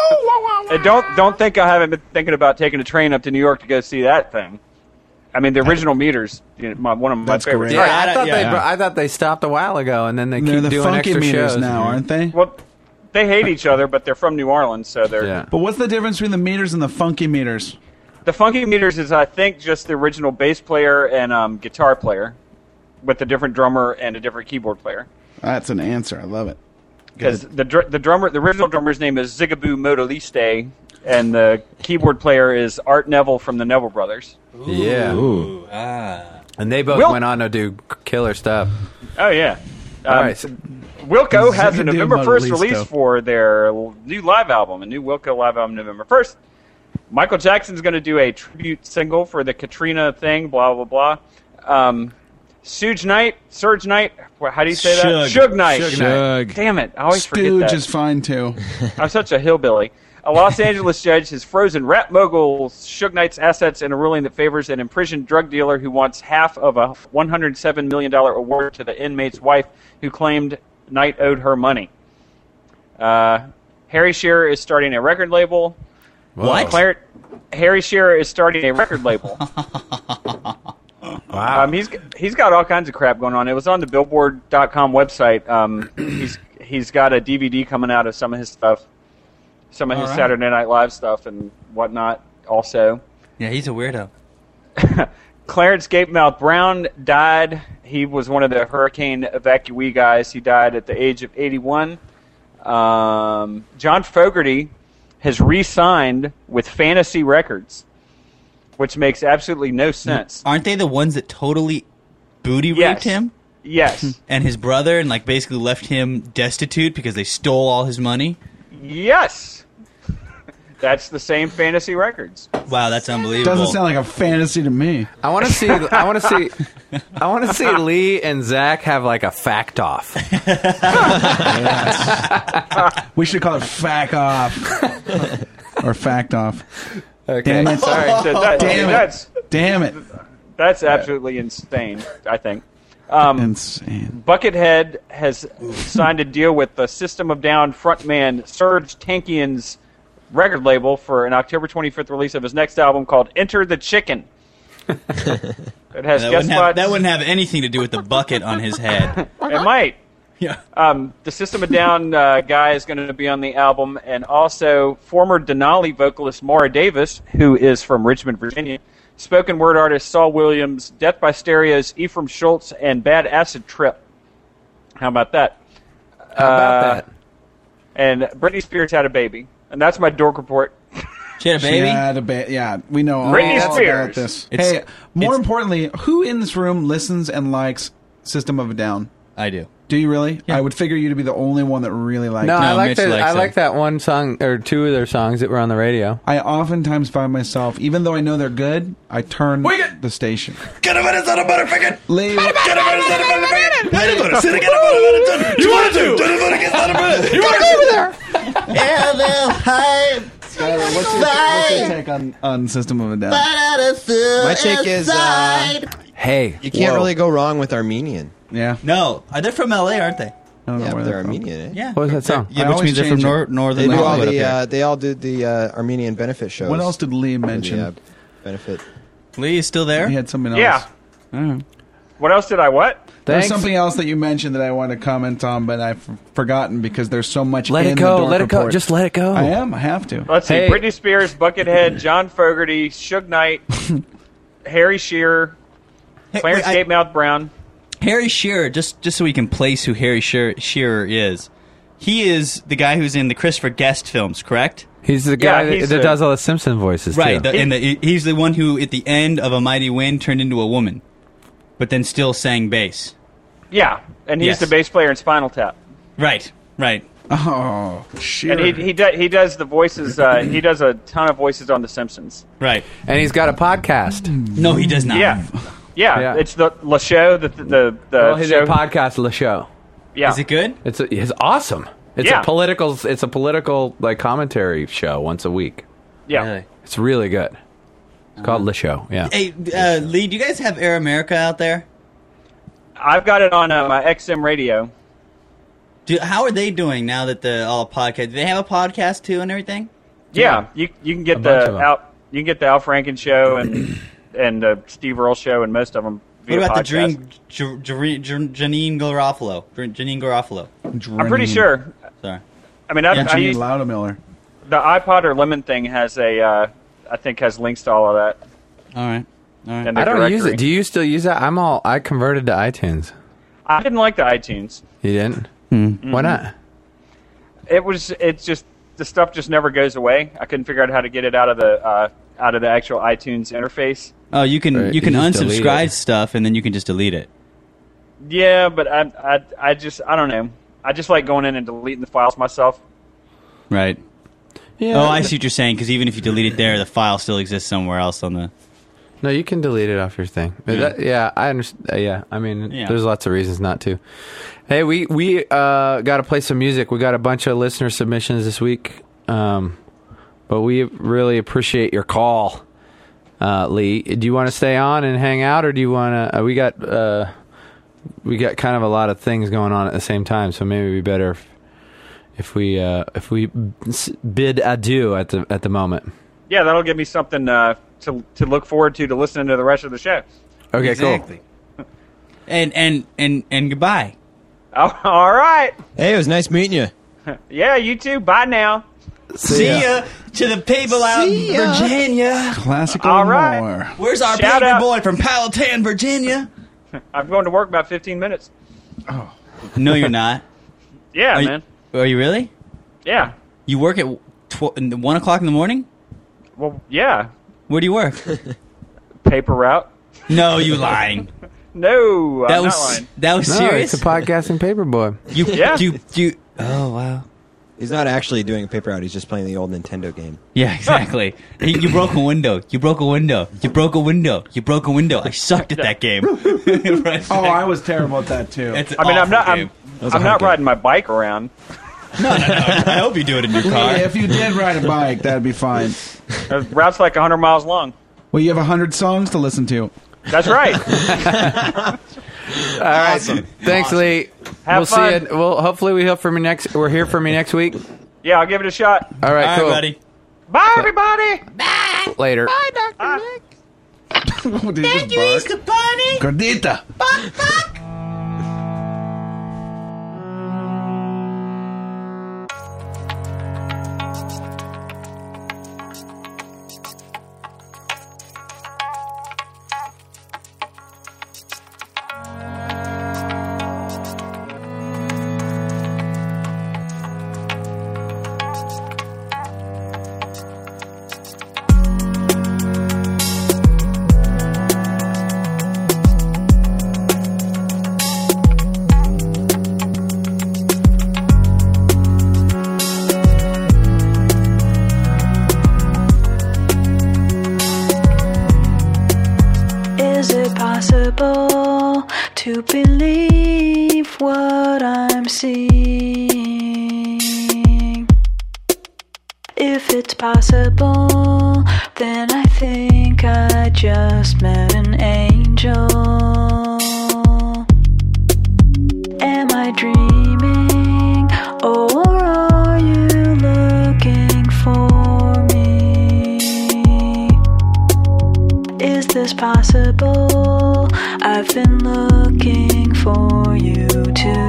S7: And don't don't think I haven't been thinking about taking a train up to New York to go see that thing. I mean, the Original Meters, you know, my, one of my
S2: That's
S7: favorites.
S2: great.
S1: Yeah,
S3: Right,
S1: I thought
S3: yeah.
S1: they. I thought they stopped a while ago, and then they
S2: They're
S1: keep
S2: the
S1: doing
S2: funky
S1: extra
S2: meters
S1: shows
S2: now, aren't they?
S7: Well, they hate each other, but they're from New Orleans, so they're
S1: Yeah.
S2: But what's the difference between the meters and the funky meters?
S7: the Funky Meters is, I think, just the original bass player and um, guitar player, with a different drummer and a different keyboard player.
S2: That's an answer. I love it.
S7: Because
S2: Good.
S7: the dr- the drummer, the original drummer's name is Zigaboo Modaliste, and the keyboard player is Art Neville from the Neville Brothers.
S1: Yeah.
S3: Ooh. Ah.
S1: And they both
S7: Will-
S1: went on to do killer stuff.
S7: Oh yeah.
S1: All
S7: Um,
S1: right. so-
S7: Wilco has a
S2: Zigaboo
S7: November first
S2: Modalisto.
S7: release for their l- new live album, a new Wilco live album November first. Michael Jackson's going to do a tribute single for the Katrina thing, blah, blah, blah. Um, Suge Knight, Surge Knight, wha- how do you say that?
S3: Shug.
S7: Suge Knight.
S2: Suge Knight.
S6: Shug.
S7: Damn it, I always forget
S2: Stooge
S7: that.
S2: is fine too.
S7: I'm such a hillbilly. A Los Angeles judge has frozen rap mogul Suge Knight's assets in a ruling that favors an imprisoned drug dealer who wants half of a one hundred seven million dollars award to the inmate's wife who claimed Knight owed her money. Uh, Harry Shearer is starting a record label.
S3: What?
S7: Claire, Harry Shearer is starting a record label.
S1: Wow.
S7: Um, he's he's got all kinds of crap going on. It was on the Billboard dot com website. Um, he's he's got a D V D coming out of some of his stuff, some of his
S3: All right.
S7: Saturday Night Live stuff and whatnot. Also,
S3: Yeah, he's a weirdo.
S7: Clarence Gatemouth Brown died. He was one of the hurricane evacuee guys. He died at the age of eighty-one. Um, John Fogerty has re-signed with Fantasy Records, which makes absolutely no sense.
S3: Aren't they the ones that totally booty raped
S7: Yes.
S3: him
S7: Yes.
S3: and his brother and like basically left him destitute because they stole all his money?
S7: Yes. That's the same Fantasy Records.
S3: Wow, that's unbelievable.
S2: Doesn't sound like a fantasy to me.
S1: I want to see. I want to see. I want to see Lee and Zach have like a fact off.
S2: We should call it Fack Off. Or Fact Off.
S1: Okay,
S2: Damn it.
S1: sorry.
S7: So that,
S2: Damn it.
S7: that's
S2: Damn it.
S7: that's absolutely insane, I think. Um,
S2: Insane.
S7: Buckethead has signed a deal with the System of Down frontman Serge Tankian's record label for an October twenty-fifth release of his next album called Enter the Chicken. It has
S3: that,
S7: guest
S3: wouldn't have,
S7: spots.
S3: that wouldn't have anything to do with the bucket on his head.
S7: It might.
S3: Yeah.
S7: Um, the System of Down uh, guy is going to be on the album, and also former Denali vocalist Maura Davis, who is from Richmond, Virginia, spoken word artist Saul Williams, Death by Stereo's Ephraim Schultz, and Bad Acid Trip. How about that?
S1: How about
S7: Uh,
S1: that?
S7: And Britney Spears had a baby, and that's my dork report.
S3: She had a baby?
S2: Yeah, the ba- yeah, we know all
S7: Britney
S2: about
S7: Spears.
S2: this.
S3: It's-
S2: hey, more
S3: it's-
S2: importantly, who in this room listens and likes System of a Down?
S3: I do.
S2: Do you really?
S3: Yeah.
S2: I would figure you to be the only one that really liked
S1: No,
S2: it.
S1: I
S3: No,
S1: like
S3: Mitch
S1: that.
S3: likes
S1: I
S3: them.
S1: like that one song or two of their songs that were on the radio.
S2: I oftentimes find myself, even though I know they're good, I turn the station.
S3: Get a minute, son of a motherfucker!
S2: Lee,
S3: Get a minute, son of a motherfucker! Sit again, you want to? You want to over there? Yeah, they'll hide.
S2: Skylar, what's your, what's your take on, on System of a Down?
S6: My take is uh,
S1: Hey,
S6: you can't
S1: whoa.
S6: really go wrong with Armenian.
S2: Yeah.
S3: No, uh, they're from L A, aren't they?
S2: I don't know
S6: Yeah,
S2: where
S6: they're
S2: they're from.
S6: Armenian. Eh?
S3: Yeah.
S1: What was that song?
S3: Yeah,
S2: I
S3: which
S2: always
S3: means they're from
S2: change it.
S3: nor- northern
S6: They do all
S3: Iowa up
S6: the.
S3: here.
S6: Uh, they all do the uh, Armenian benefit shows.
S2: What else did Lee
S6: for the,
S2: mention?
S6: uh, benefit.
S3: Lee is still there?
S2: He had something else.
S7: Yeah.
S2: I don't know.
S7: What else did I what?
S2: There's
S1: Thanks.
S2: something else that you mentioned that I want to comment on, but I've forgotten because there's so much
S1: Let
S2: in
S1: it
S2: the
S1: go.
S2: dork
S1: Let it go.
S2: report.
S1: Just let it go.
S2: I am. I have to.
S7: Let's see.
S1: Hey.
S7: Britney Spears, Buckethead, John Fogerty, Suge Knight, Harry Shearer,
S3: Hey,
S7: Clarence
S3: wait, I-
S7: Gatemouth Brown.
S3: Harry Shearer, just just so we can place who Harry Shearer, Shearer is. He is the guy who's in the Christopher Guest films, correct?
S1: He's the guy
S7: Yeah,
S1: that,
S7: he's
S1: that
S7: a-
S1: does all the Simpson voices,
S3: Right.
S1: too.
S3: The, and the, he's the one who, at the end of A Mighty Wind, turned into a woman, but then still sang bass.
S7: Yeah, and he's
S3: Yes.
S7: the bass player in Spinal Tap.
S3: Right. Right.
S2: Oh, shit.
S7: And he he, do, he does the voices. Uh, he does a ton of voices on The Simpsons.
S3: Right.
S1: and he's got a podcast.
S3: No, he does not.
S7: Yeah, yeah.
S1: Yeah.
S7: It's the Le Show. The the the, the
S1: Well, his
S7: show.
S1: podcast, Le Show.
S7: Yeah,
S3: Is it good?
S1: It's a, it's awesome. It's
S7: Yeah.
S1: a political. It's a political like commentary show once a week.
S7: yeah.
S3: Really?
S1: It's really good. It's called Le Show. Yeah.
S3: Hey, uh, Lee, do you guys have Air America out there?
S7: I've got it on uh, my X M radio.
S3: Do, how are they doing now that the all podcast? Do they have a podcast too and everything?
S7: Yeah, you you can get
S1: A bunch of
S7: the
S1: 'em.
S7: Al, you can get the Al Franken show and and the Steve Earle show and most of them.
S3: What
S7: Via
S3: about the
S7: podcast.
S3: dream, J- J- J- Janine Garofalo? Janine Garofalo.
S7: I'm pretty sure.
S3: Sorry.
S7: I mean, I,
S3: Yeah,
S7: I
S2: Janine
S7: use,
S2: Loudamiller.
S7: the iPod or Lemon thing has a, uh, I think has links to all of that.
S3: All right. All right.
S7: And the
S1: I don't use
S7: directory.
S1: it. Do you still use that? I'm all. I converted to iTunes.
S7: I didn't like the iTunes.
S1: You didn't?
S3: Hmm.
S1: Why not?
S7: It was. It's just the stuff just never goes away. I couldn't figure out how to get it out of the uh, out of the actual iTunes interface.
S3: Oh, you can
S1: Right,
S3: you can
S1: you just delete
S3: unsubscribe
S1: it.
S3: stuff and then you can just delete it.
S7: Yeah, but I, I, I just, I don't know. I just like going in and deleting the files myself.
S3: Right.
S1: Yeah.
S3: Oh, I see what you're saying. Because even if you delete it there, the file still exists somewhere else on the.
S1: No, you can delete it off your thing. But
S3: Yeah.
S1: that- yeah, I understand. Uh, yeah, I mean,
S3: Yeah.
S1: there's lots of reasons not to. Hey, we we uh, got to play some music. We got a bunch of listener submissions this week, um, but we really appreciate your call, uh, Lee. Do you want to stay on and hang out, or do you want to? Uh, we got uh, we got kind of a lot of things going on at the same time, so maybe it'd be better if, if we uh, if we s- bid adieu at the at the moment.
S7: Yeah, that'll give me something uh, to to look forward to to listening to the rest of the show.
S1: Okay,
S3: exactly. Cool. And and and and goodbye.
S7: Oh, all right.
S6: Hey, it was nice meeting you.
S7: Yeah, you too. Bye now.
S3: See, See ya. ya to the people out in Virginia.
S2: Classical
S7: all right.
S2: more.
S3: Where's our
S7: Shout
S3: paper
S7: out.
S3: boy from Powhatan, Virginia?
S7: I'm going to work about fifteen minutes.
S2: Oh.
S3: No, you're not.
S7: Yeah,
S3: are you,
S7: man.
S3: Are you really?
S7: Yeah.
S3: You work at tw- one o'clock in the morning?
S7: Well, yeah.
S3: Where do you work?
S7: Paper route.
S3: No, you lying.
S7: No,
S3: that
S7: I'm
S3: was
S7: not lying.
S3: that was
S1: No,
S3: serious.
S1: it's a podcasting paper boy.
S3: You,
S7: Yeah.
S3: you, you. Oh wow.
S6: He's not actually doing a paper out. He's just playing the old Nintendo game.
S3: Yeah, exactly. you, you broke a window. You broke a window. You broke a window. You broke a window. I sucked at that game. Right
S2: Oh, I was terrible at that too.
S3: It's an
S7: I mean, I'm
S3: awful
S7: not.
S3: game.
S7: I'm, I'm not
S6: game.
S7: riding my bike around.
S3: No, no, no. I hope you do it in your car.
S2: Yeah, if you did ride a bike, that'd be fine.
S7: The route's like one hundred miles long.
S2: Well, you have a hundred songs to listen to.
S7: That's right.
S1: All right. Thanks,
S3: Awesome.
S1: Lee.
S7: Have
S1: we'll
S7: fun.
S1: see you. Well, hopefully we hear from you next. We're here from you next week.
S7: Yeah, I'll give it a shot.
S1: All right,
S3: All right,
S1: cool.
S3: buddy.
S7: Bye, everybody.
S1: Later.
S7: Bye.
S2: Did you just bark?
S3: Bunny.
S2: Gordita.
S8: Is it possible to believe what I'm seeing? If it's possible, then I think I just met an angel. Am I dreaming, or are you looking for me? Is this possible? I've been looking for you too.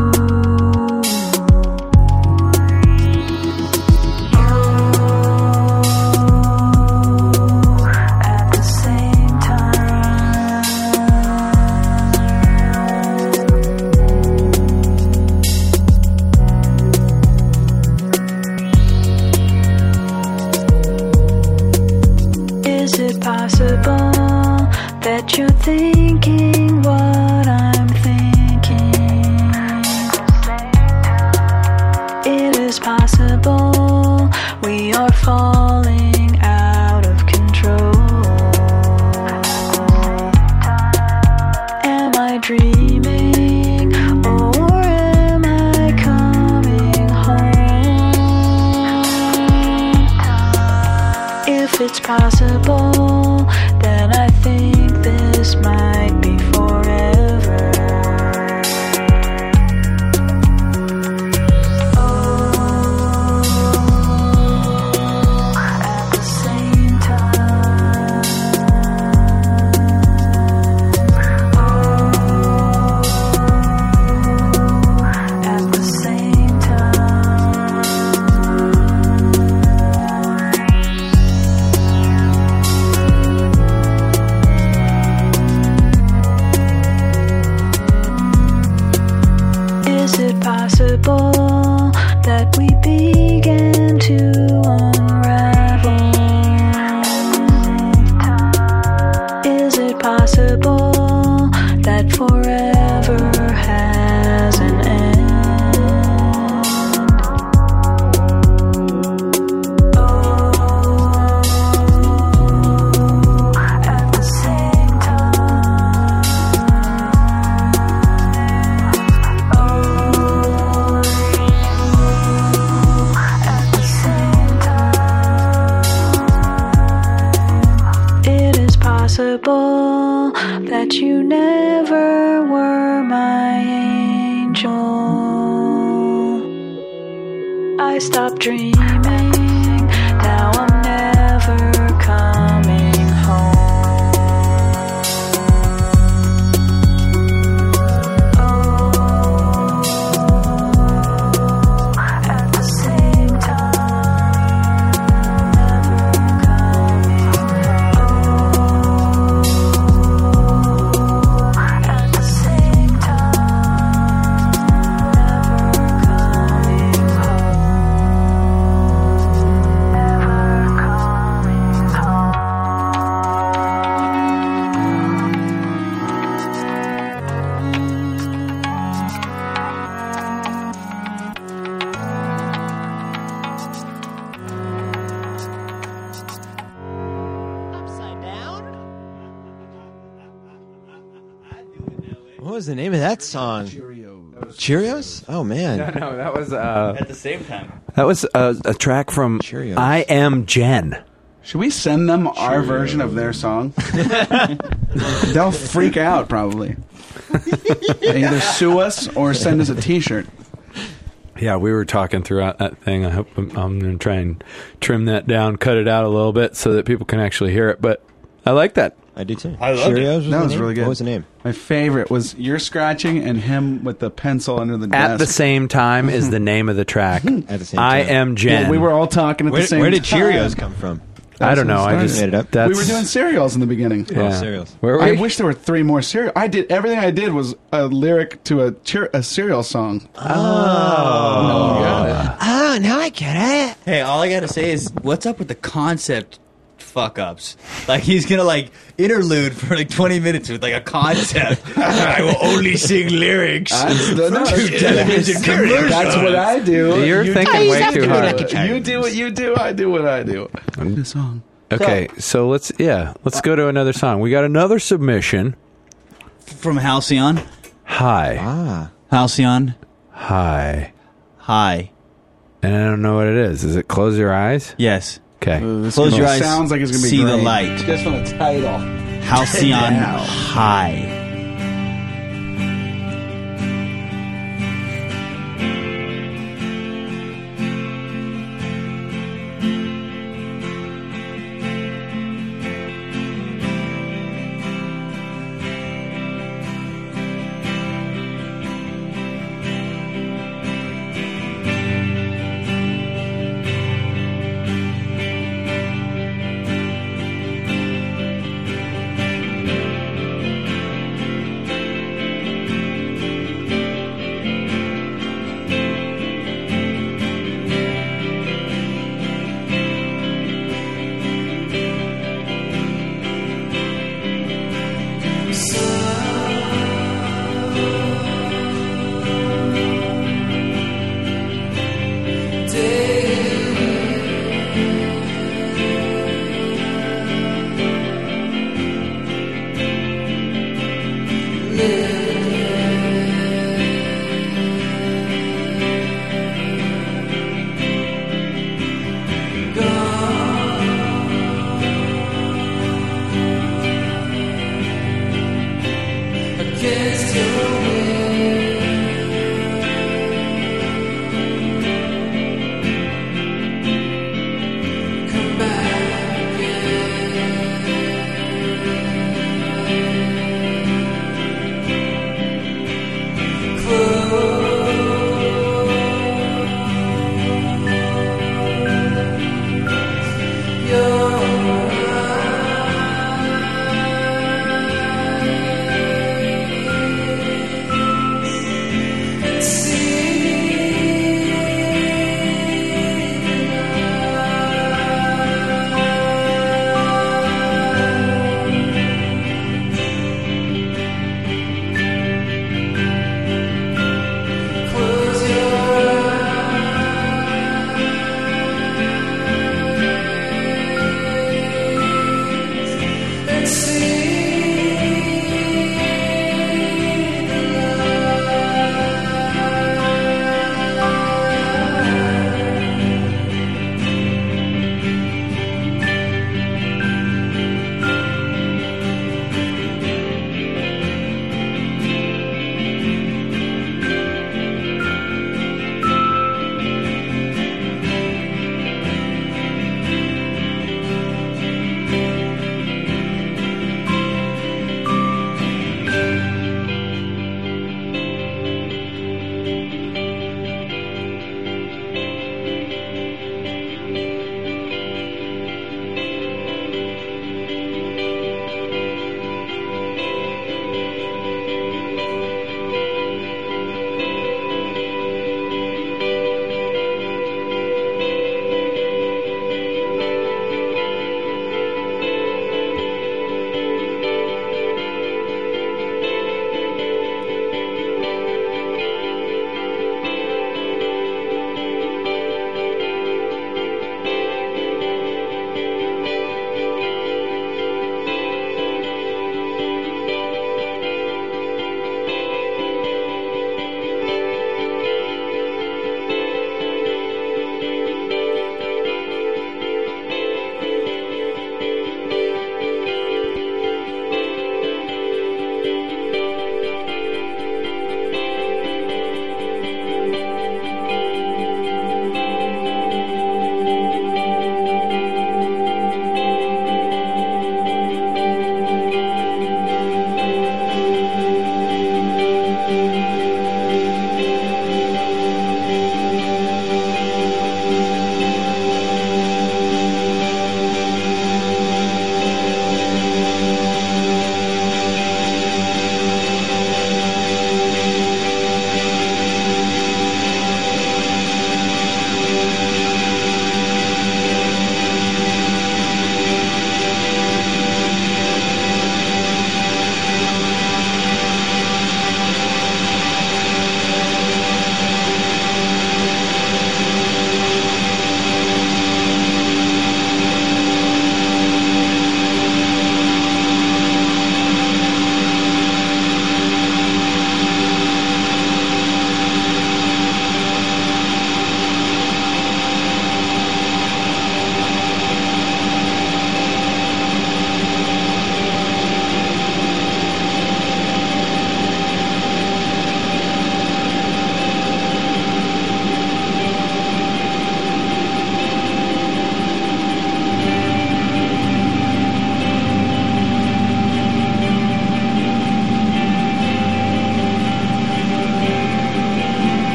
S8: At the same time, is it possible that you're thinking what I'm thinking? It is possible we are falling out of control. Am I dreaming, or am I coming home? If it's possible, then I think this might be forever. Oh, at the same time. Oh, at the same time. Is it possible that we began to unravel? Is it possible that forever has an end? Oh, at the same time. Oh, at the same time. It is possible that you never were my angel. I stopped dreaming. Now I'm never coming home.
S6: What was the name of that song?
S2: Cheerios.
S6: Cheerios? Oh man.
S1: No, no, that was uh,
S3: At the same time.
S1: that was a, a track from
S6: Cheerios.
S1: I Am Jen.
S2: Should we send them our version of their song? They'll freak out probably. They either sue us or send us a T-shirt.
S1: Yeah, we were talking throughout that thing. I hope I'm, I'm going to try and trim that down, cut it out a little bit so that people can actually hear it. But I like that.
S6: I do too.
S3: I loved it.
S6: Cheerios was
S2: That
S6: the
S2: was
S6: name?
S2: really good.
S6: What was the name?
S2: My favorite was you're scratching and him with the pencil under the desk.
S1: At the same time is the name of the track.
S6: At the same
S1: I
S6: time.
S1: Am Jen.
S2: Yeah, we were all talking at
S6: Where,
S2: the same
S6: where did
S2: time.
S6: Cheerios come from?
S1: I don't know. I
S2: That's
S1: just
S6: made it up.
S1: That's,
S2: We were doing cereals in the beginning.
S1: yeah.
S6: Oh, cereals.
S1: Where were
S2: I
S1: we?
S2: wish there were three more cereal. I did everything I did was a lyric to a cheer, a cereal song.
S6: Oh.
S2: Oh,
S6: Oh, now I get it.
S3: Hey, all I gotta say is, what's up with the concept fuck ups? Like, he's gonna, like, interlude for like twenty minutes with, like, a concept. I will only sing lyrics.
S2: That's, the, no,
S3: to television commercials.
S2: that's what I do.
S1: You're
S2: you
S1: thinking
S2: do,
S1: way too hard.
S2: You do what you do. I do what I do. The song.
S1: Okay, so let's yeah, let's go to another song. We got another submission.
S3: From Halcyon.
S1: Hi,
S6: Ah.
S3: Halcyon.
S1: hi,
S3: Hi.
S1: and I don't know what it is. Is it Close Your Eyes?
S3: Yes.
S1: Okay.
S3: Close your eyes.
S2: Sounds like it's gonna be
S3: See
S2: great.
S3: the light.
S2: Just from the title.
S3: Halcyon
S2: Yeah.
S3: High.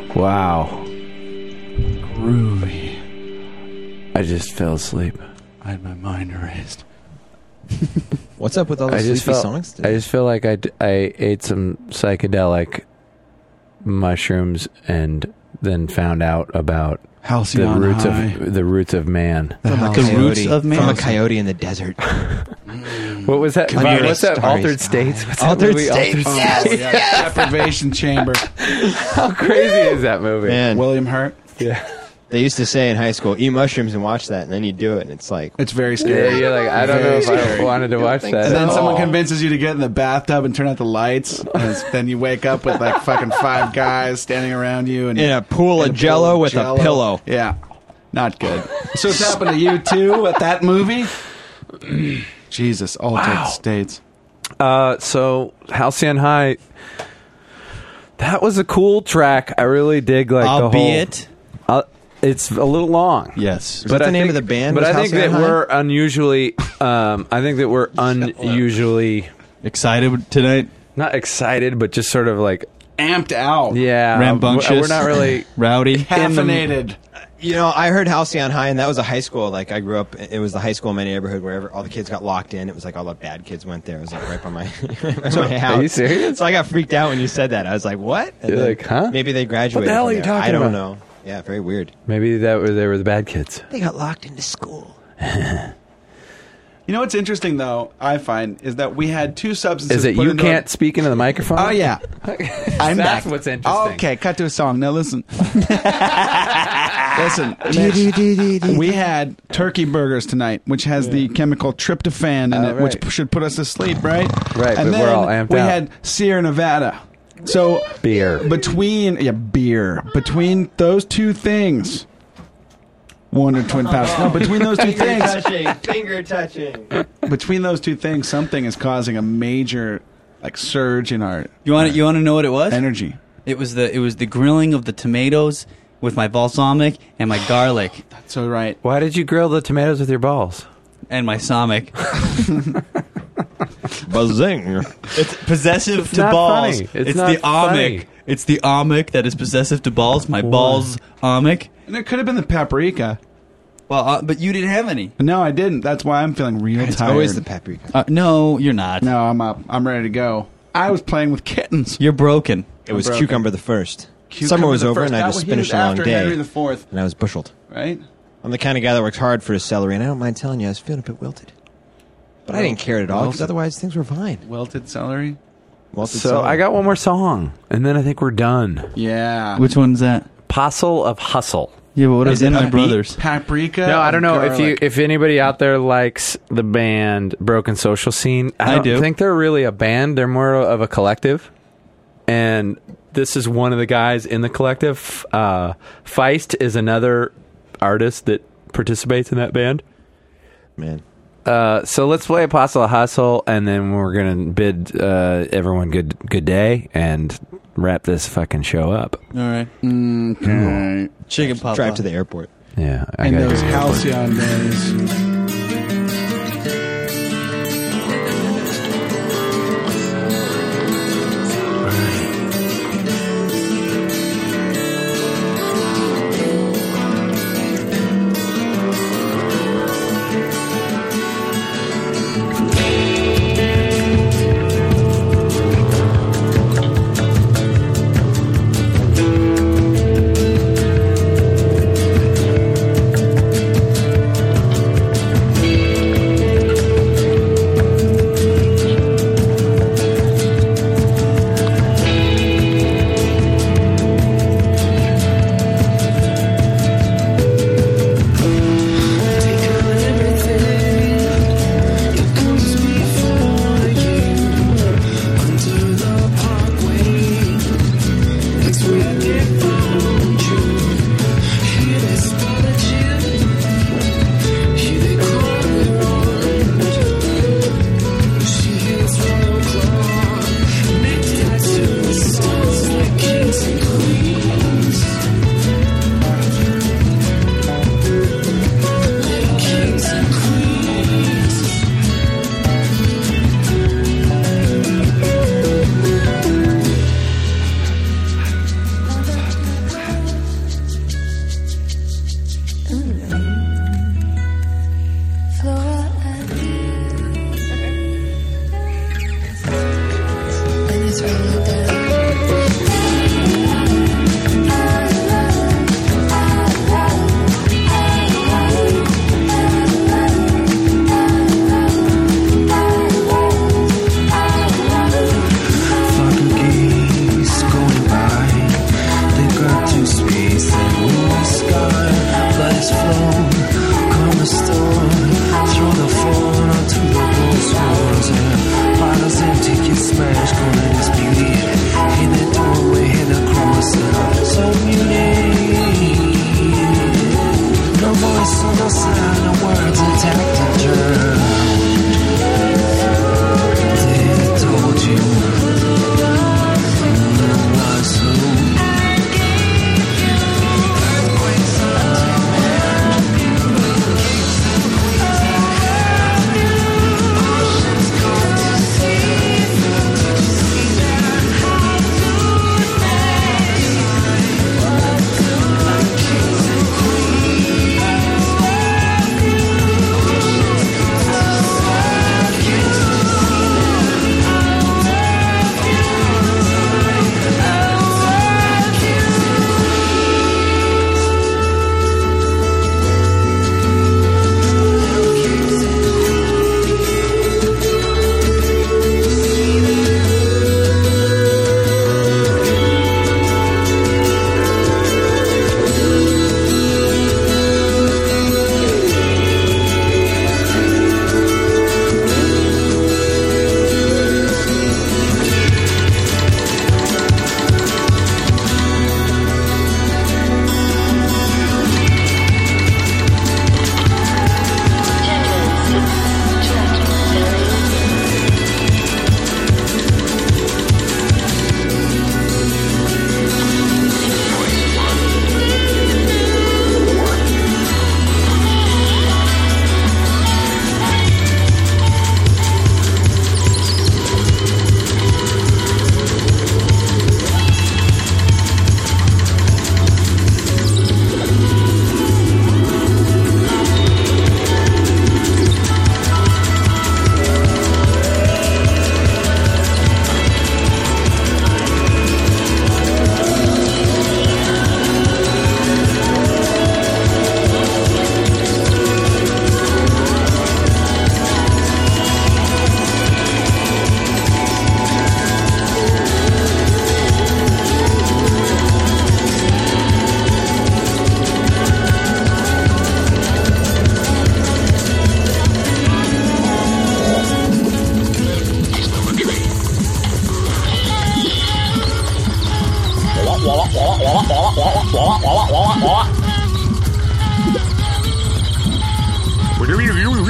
S1: Wow.
S2: Groovy.
S1: I just fell asleep.
S2: I had my mind erased.
S6: What's up with all the
S1: I just
S6: sleepy
S1: felt,
S6: songs?
S1: I just feel like I, d- I ate some psychedelic mushrooms and then found out about the
S2: Halcyon
S1: roots
S2: High.
S1: of the roots of man.
S2: The
S6: from a
S2: Halcyon-
S3: The roots
S6: coyote,
S3: of man.
S6: from a coyote in the desert.
S1: What was that?
S6: Communist
S1: What's that?
S6: stories.
S1: Altered States. What's that
S6: Altered
S1: movie?
S6: States.
S2: Oh,
S6: Yes,
S2: yeah. Deprivation Chamber.
S1: How crazy is that movie?
S6: Man,
S2: William Hurt.
S1: Yeah.
S6: they used to say in high school, eat mushrooms and watch that, and then you do it, and it's like,
S2: It's very
S1: Yeah,
S2: scary.
S1: you're like, I don't know if I wanted to watch
S6: think
S1: that.
S2: And then
S1: at
S2: someone
S1: all.
S2: convinces you to get in the bathtub and turn out the lights. And it's- then you wake up with like fucking five guys standing around you. And
S6: in a pool
S2: in
S6: of jello
S2: pool of
S6: with
S2: Jell-O.
S6: a pillow.
S2: Yeah. Not good. So it's happened to you too at that movie? Jesus, Altered
S1: Wow.
S2: States.
S1: Uh, so Halcyon High, that was a cool track. I really dig like
S3: Albeit,
S1: the whole. Uh, it's a little long.
S3: yes.
S6: Was that the
S1: I
S6: name
S1: think-
S6: of the band?
S1: But
S6: was
S1: I think
S6: Halcyon
S1: that
S6: High?
S1: we're unusually. Um, I think that we're unusually
S3: Excited tonight?
S1: not excited, but just sort of like
S2: Amped out.
S1: yeah,
S3: Rambunctious.
S1: We're not really.
S3: Rowdy.
S2: Caffeinated.
S6: You know, I heard Halcyon High, and that was a high school. Like, I grew up, it was the high school in my neighborhood where all the kids got locked in. It was like all the bad kids went there. It was like right by my, right by my house.
S1: Are you serious?
S6: So I got freaked out when you said that. I was like, what? And
S1: You're
S6: then
S1: like, huh?
S6: Maybe they graduated.
S1: What the hell
S6: from
S1: are you
S6: there.
S1: talking
S6: I don't
S1: about?
S6: know. Yeah, very weird.
S1: Maybe that was they were the bad kids.
S6: They got locked into school.
S2: You know what's interesting though, I find, is that we had two substances.
S1: Is it
S2: put
S1: you
S2: into
S1: can't speak into the microphone?
S2: Our, oh yeah. I'm
S1: That's
S2: back.
S1: what's interesting.
S2: Okay, cut to a song. Now listen. Listen, Mitch, we had turkey burgers tonight, which has the chemical tryptophan in
S1: Oh,
S2: it,
S1: right.
S2: which p- should put us to sleep, right?
S1: Right,
S2: And
S1: but
S2: then
S1: we're all amped
S2: we
S1: out.
S2: had Sierra Nevada. So
S1: Beer.
S2: between yeah beer between those two things, Wonder Twin Powers. No, between those two things,
S6: touching. Finger touching.
S2: between those two things, something is causing a major like surge in our
S3: You want to, you want to know what it was?
S2: energy.
S3: It was the it was the grilling of the tomatoes with my balsamic and my garlic
S2: That's so right.
S1: Why did you grill the tomatoes with your balls?
S3: and my somic.
S6: Buzzing.
S3: It's possessive
S1: It's
S3: to
S1: not
S3: balls.
S1: funny. It's
S3: It's,
S1: not
S3: the
S1: funny.
S3: omic. It's the omic that is possessive to balls. My balls omic.
S2: And it could have been the paprika.
S3: Well, uh, but you didn't have any.
S2: No, I didn't. That's why I'm feeling real
S6: It's
S2: tired.
S6: always the paprika.
S3: Uh, no, you're not.
S2: No, I'm up. I'm ready to go. I was playing with kittens.
S3: You're broken.
S6: It was
S2: broken.
S6: cucumber the first.
S2: Cucumber
S6: Summer was
S2: the
S6: over,
S2: first.
S6: and I
S2: That
S6: just
S2: was- he
S6: finished
S2: was
S6: a long
S2: after
S6: day,
S2: Henry the Fourth,
S6: and I was busheled.
S2: right?
S6: I'm the kind of guy that works hard for his celery, and I don't mind telling you, I was feeling a bit wilted. But I didn't care at all, because
S2: Wilted.
S6: otherwise things were fine.
S2: Wilted celery.
S6: Wilted
S1: So
S6: celery.
S1: I got one more song, and then I think we're done.
S2: Yeah.
S3: Which one's that?
S1: Postle of Hustle.
S3: Yeah, but what
S6: Is
S3: is
S6: it
S3: in my
S6: upbeat?
S3: brothers?
S2: Paprika.
S1: No, I don't know
S2: and
S1: if you
S2: garlic.
S1: if anybody out there likes the band Broken Social Scene. I
S3: I
S1: don't
S3: do.
S1: think they're really a band. They're more of a collective. And this is one of the guys in the collective. Uh, Feist is another artist that participates in that band.
S6: Man.
S1: Uh, so let's play Apostle of Hustle, and then we're gonna bid uh, everyone good good day and wrap this fucking show up.
S3: All right.
S2: Okay.
S3: Chicken pop.
S6: Drive to the airport.
S1: Yeah, I
S2: In
S1: gotta
S2: those
S1: go.
S2: halcyon days.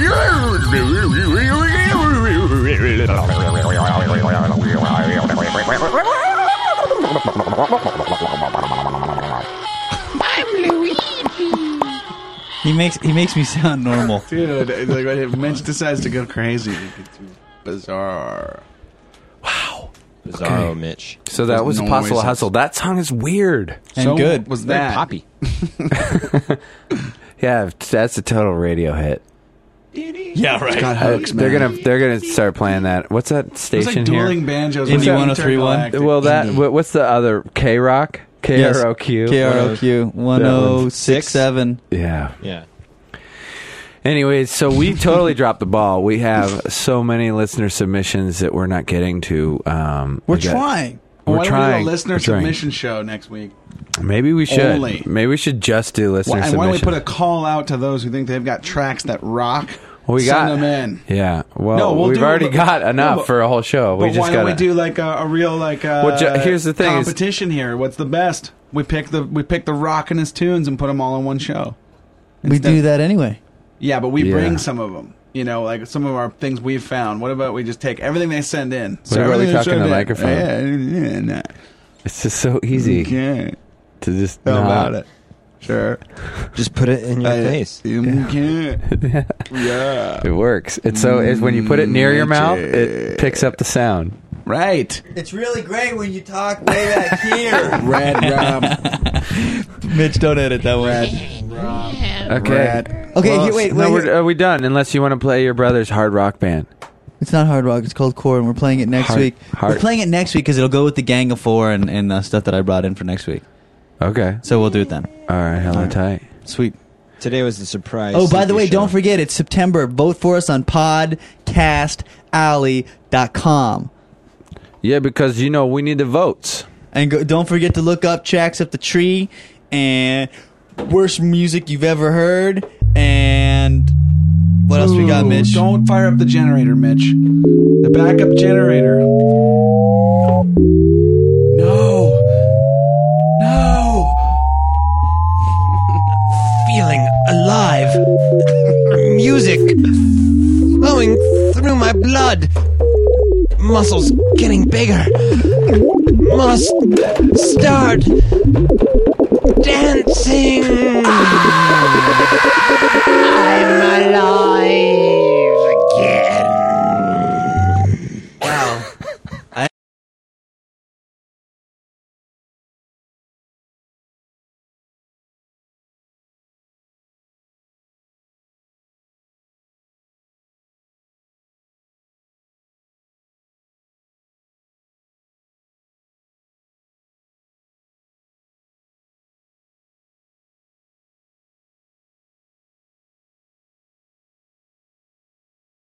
S3: He makes he makes me sound normal.
S2: Dude, like when Mitch decides to go crazy, it gets bizarre.
S6: Bizarro Mitch.
S1: So that was
S2: Noises.
S1: Apostle Hustle. That song is weird.
S3: And
S2: So
S3: good.
S2: was
S6: Very
S2: that
S6: poppy.
S1: Yeah, that's a total radio hit.
S3: Yeah, right.
S2: got
S1: Uh,
S2: hooks,
S1: they're
S2: man.
S1: gonna they're gonna start playing that. What's that
S2: It was
S1: station
S2: like
S1: here?
S2: dueling banjos.
S3: Indie
S2: What's that?
S3: one oh three one?
S2: Intergalactic.
S1: Well, that
S6: Indie.
S1: what, what's the other K Rock? K R O Q.
S3: K R O Q one oh six seven.
S1: Yeah.
S6: Yeah.
S1: Anyways, so we totally dropped the ball. We have so many listener submissions that we're not getting to. Um,
S3: We're
S1: we got-
S3: trying.
S1: We're
S2: Why don't
S1: trying.
S2: we do a listener
S1: We're trying.
S2: submission show next week?
S1: Maybe we should.
S2: Only.
S1: Maybe we should just do listener
S2: Why, and why don't we
S1: submissions.
S2: put a call out to those who think they've got tracks that rock?
S1: Well, we
S2: Send
S1: got
S2: them in.
S1: Yeah. Well,
S2: No, we'll
S1: we've
S2: do-
S1: already
S2: but-
S1: got
S2: no,
S1: enough
S2: but-
S1: for a whole show.
S2: But
S1: we just
S2: why
S1: got
S2: don't we do like a, a real like uh,
S1: Well, ju- here's the thing is-
S2: competition here? What's the best? We pick the we pick the rockinest tunes and put them all in one show.
S3: We
S2: Instead-
S3: do that anyway.
S2: Yeah, but we
S1: Yeah.
S2: bring some of them. You know, like some of our things we've found. What about we just take everything they send in?
S1: What about we
S2: everything they
S1: talk in
S2: send
S1: the
S2: in-
S1: microphone?
S2: Yeah, yeah, nah.
S1: It's just so easy
S2: Okay.
S1: to just
S2: How
S1: not.
S2: about it? Sure.
S6: Just put it in your
S2: I-
S6: face.
S2: You can't. Yeah.
S1: It works. It's so it's when you put it near your mouth, it picks up the sound.
S2: Right.
S3: It's really great when you talk way back here.
S2: Red rum.
S3: Mitch, don't edit that one.
S1: Okay.
S2: Red.
S3: Okay,
S1: Well,
S3: here, wait,
S1: no,
S3: wait.
S1: we're, are we done? Unless you want to play your brother's hard rock band.
S3: It's not hard rock. It's called core, and we're playing it next
S1: Hard-
S3: week.
S1: hard-
S3: We're playing it next week because it'll go with the Gang of Four and, and uh, stuff that I brought in for next week.
S1: Okay.
S3: So we'll do it then.
S1: All right. Hella tight.
S3: Sweet.
S6: Today was the surprise.
S3: Oh, by the
S6: C P
S3: way,
S6: show.
S3: don't forget, it's September. Vote for us on podcast alley dot com.
S1: Yeah, because you know we need the votes.
S3: And go, don't forget to look up Tracks Up the Tree and Worst Music You've Ever Heard. And what else we got,
S2: Ooh,
S3: Mitch?
S2: Don't fire up the generator, Mitch. The backup generator. No. No.
S6: Feeling alive. Music flowing through my blood. Muscles getting bigger. Must start dancing. I'm alive.